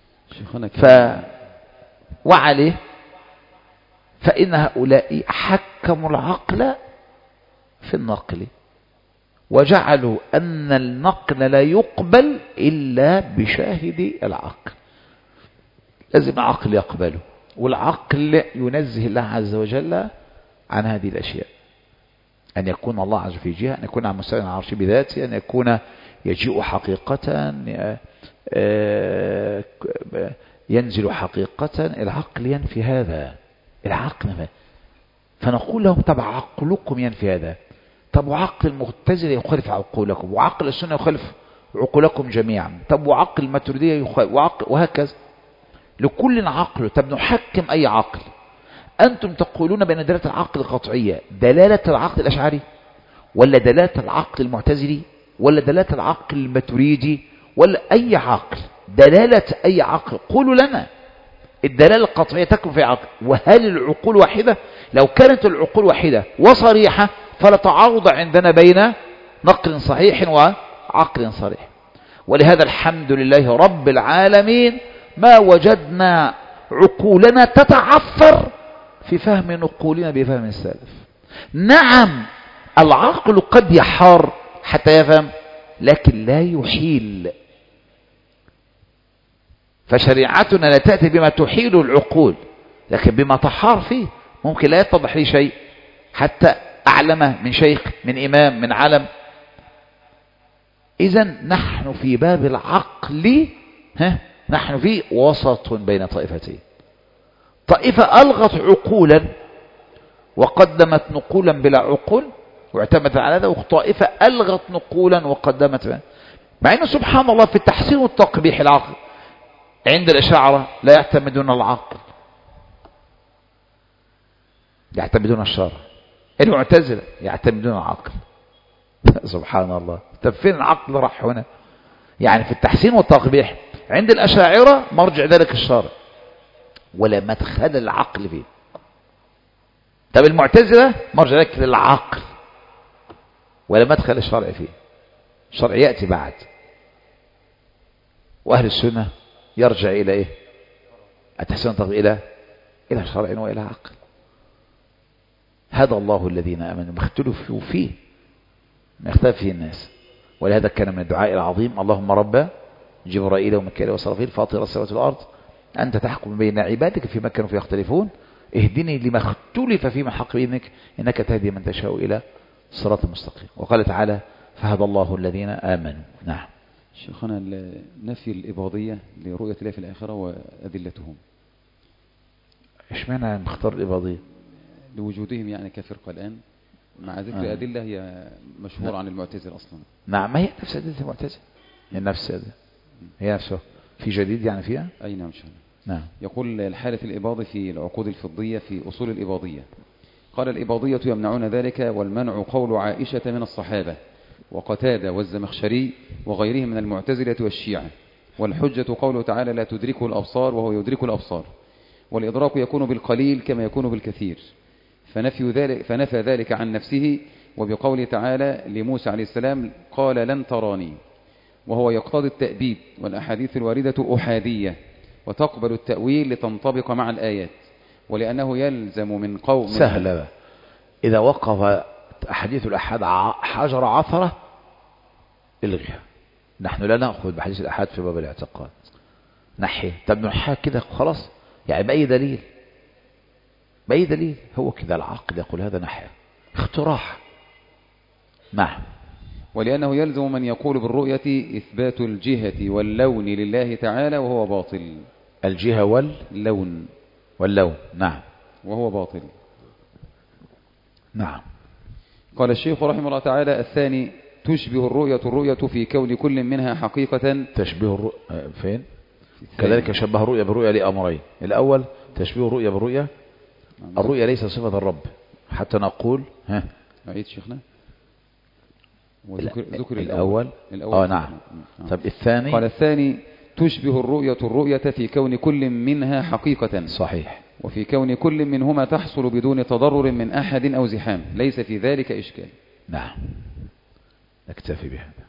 [SPEAKER 1] وعليه فإن هؤلاء حكموا العقل في النقل، وجعلوا أن النقل لا يقبل إلا بشاهد العقل. لازم العقل يقبله، والعقل ينزه الله عز وجل عن هذه الأشياء. أن يكون الله عز وجل في جهة، أن يكون على مستوى العرش بذاته، أن يكون يجيء حقيقة، ينزل حقيقة. العقل ينفي هذا، العقل. فنقول لهم طب عقلكم ينفي هذا، طب وعقل المعتزلة يخالف عقولكم، وعقل السنة يخالف عقولكم جميعا، طب وعقل الماتريدية يخالف، وهكذا. لكل عقل. طب نحكم أي عقل؟ أنتم تقولون بأن دلالة العقل قطعية، دلالة العقل الأشعري ولا دلالة العقل المعتزلي ولا دلالة العقل الماتريدي ولا أي عقل؟ دلالة أي عقل قولوا لنا. الدلالة القطعية تكون في عقل. وهل العقول واحدة؟ لو كانت العقول واحدة وصريحة فلا تعارض عندنا بين نقل صحيح وعقل صريح. ولهذا الحمد لله رب العالمين ما وجدنا عقولنا تتعثر في فهم نقولنا بفهم السلف. نعم العقل قد يحار حتى يفهم، لكن لا يحيل. فشريعتنا لا تأتي بما تحيل العقول، لكن بما تحار فيه. ممكن لا يتضح لي شيء حتى أعلمه من شيخ، من إمام، من علم. إذن نحن في باب العقل نحن في وسط بين طائفتين. طائفة ألغت عقولا وقدمت نقولا بلا عقول واعتمدت على هذا، وطائفة ألغت نقولا وقدمت مع أنه سبحان الله في التحسين والتقبيح العقل عند الأشاعرة لا يعتمدون العقل، يعتمدون الشرع. المعتزلة يعتمدون العقل. سبحان الله. طب فين العقل راح هنا؟ يعني في التحسين والتقبيح عند الأشاعرة مرجع ذلك الشرع ولا مدخل العقل فيه. طب المعتزلة مرجع ذلك للعقل ولا مدخل الشرع فيه. الشرع يأتي بعد. وأهل السنة يرجع إلى إيه؟ التحسين إلى شرع وإلى عقل. هدى الله الذين آمنوا ما اختلفوا فيه، ما اختلف فيه الناس. ولهذا كان من الدعاء العظيم: اللهم رب جبرائيل وميكائيل وإسرافيل فاطر السماوات والأرض أنت تحكم بين عبادك فيما كانوا فيه يختلفون اهدني لما اختلف فيه من حق بإذنك إنك تهدي من تشاء إلى صراط مستقيم. وقال تعالى: فهدى الله الذين آمنوا. نعم.
[SPEAKER 2] شيخنا، نفي الإباضية لرؤية الله في الآخرة وأدلتهم،
[SPEAKER 1] إيش معنى مختار الإباضية؟
[SPEAKER 2] لوجودهم يعني كفرقة الآن، مع ذكر أدلة هي مشهورة عن المعتزلة أصلا.
[SPEAKER 1] نعم، ما هي نفس أدلة المعتزلة، هي نفس أدلة، هي نفسها. في جديد يعني فيها؟
[SPEAKER 2] أي نعم شاء الله.
[SPEAKER 1] نعم.
[SPEAKER 2] يقول: الحالة الإباضي في العقود الفضية في أصول الإباضية. قال: الإباضية يمنعون ذلك، والمنع قول عائشة من الصحابة وقتادة والزمخشري وغيرهم من المعتزلة والشيعة، والحجة قوله تعالى: لا تدركه الأبصار وهو يدرك الأبصار، والإدراك يكون بالقليل كما يكون بالكثير، فنفى ذلك عن نفسه، وبقوله تعالى لموسى عليه السلام: قال لن تراني، وهو يقتضي التأبيد، والأحاديث الواردة أحادية وتقبل التأويل لتنطبق مع الآيات، ولأنه يلزم من قوم
[SPEAKER 1] سهلة. إذا وقف أحاديث الأحاد حجر عثرة الغيها. نحن لا نأخذ بحديث الأحاد في باب الاعتقاد، نحيه. طب نحاه كده خلاص يعني بأي دليل؟ بأي دليل؟ هو كده العقل يقول هذا نحيه، اختراح. نعم.
[SPEAKER 2] ولأنه يلزم من يقول بالرؤية إثبات الجهة واللون لله تعالى وهو باطل.
[SPEAKER 1] الجهة واللون. نعم.
[SPEAKER 2] وهو باطل.
[SPEAKER 1] نعم.
[SPEAKER 2] قال الشيخ رحمه الله تعالى: الثاني: تشبه الرؤية في كون كل منها حقيقة.
[SPEAKER 1] تشبه فين؟ كذلك شبه الرؤية بالرؤية لأمرين: الأول تشبه الرؤية بالرؤية، الرؤية ليس صفة الرب حتى نقول
[SPEAKER 2] أعيد شيخنا.
[SPEAKER 1] ذكر الأول. نعم. طب الثاني؟
[SPEAKER 2] قال: الثاني: تشبه الرؤية في كون كل منها حقيقة.
[SPEAKER 1] صحيح.
[SPEAKER 2] وفي كون كل منهما تحصل بدون تضرر من أحد أو زحام، ليس في ذلك إشكال.
[SPEAKER 1] نعم. نكتفي بهذا.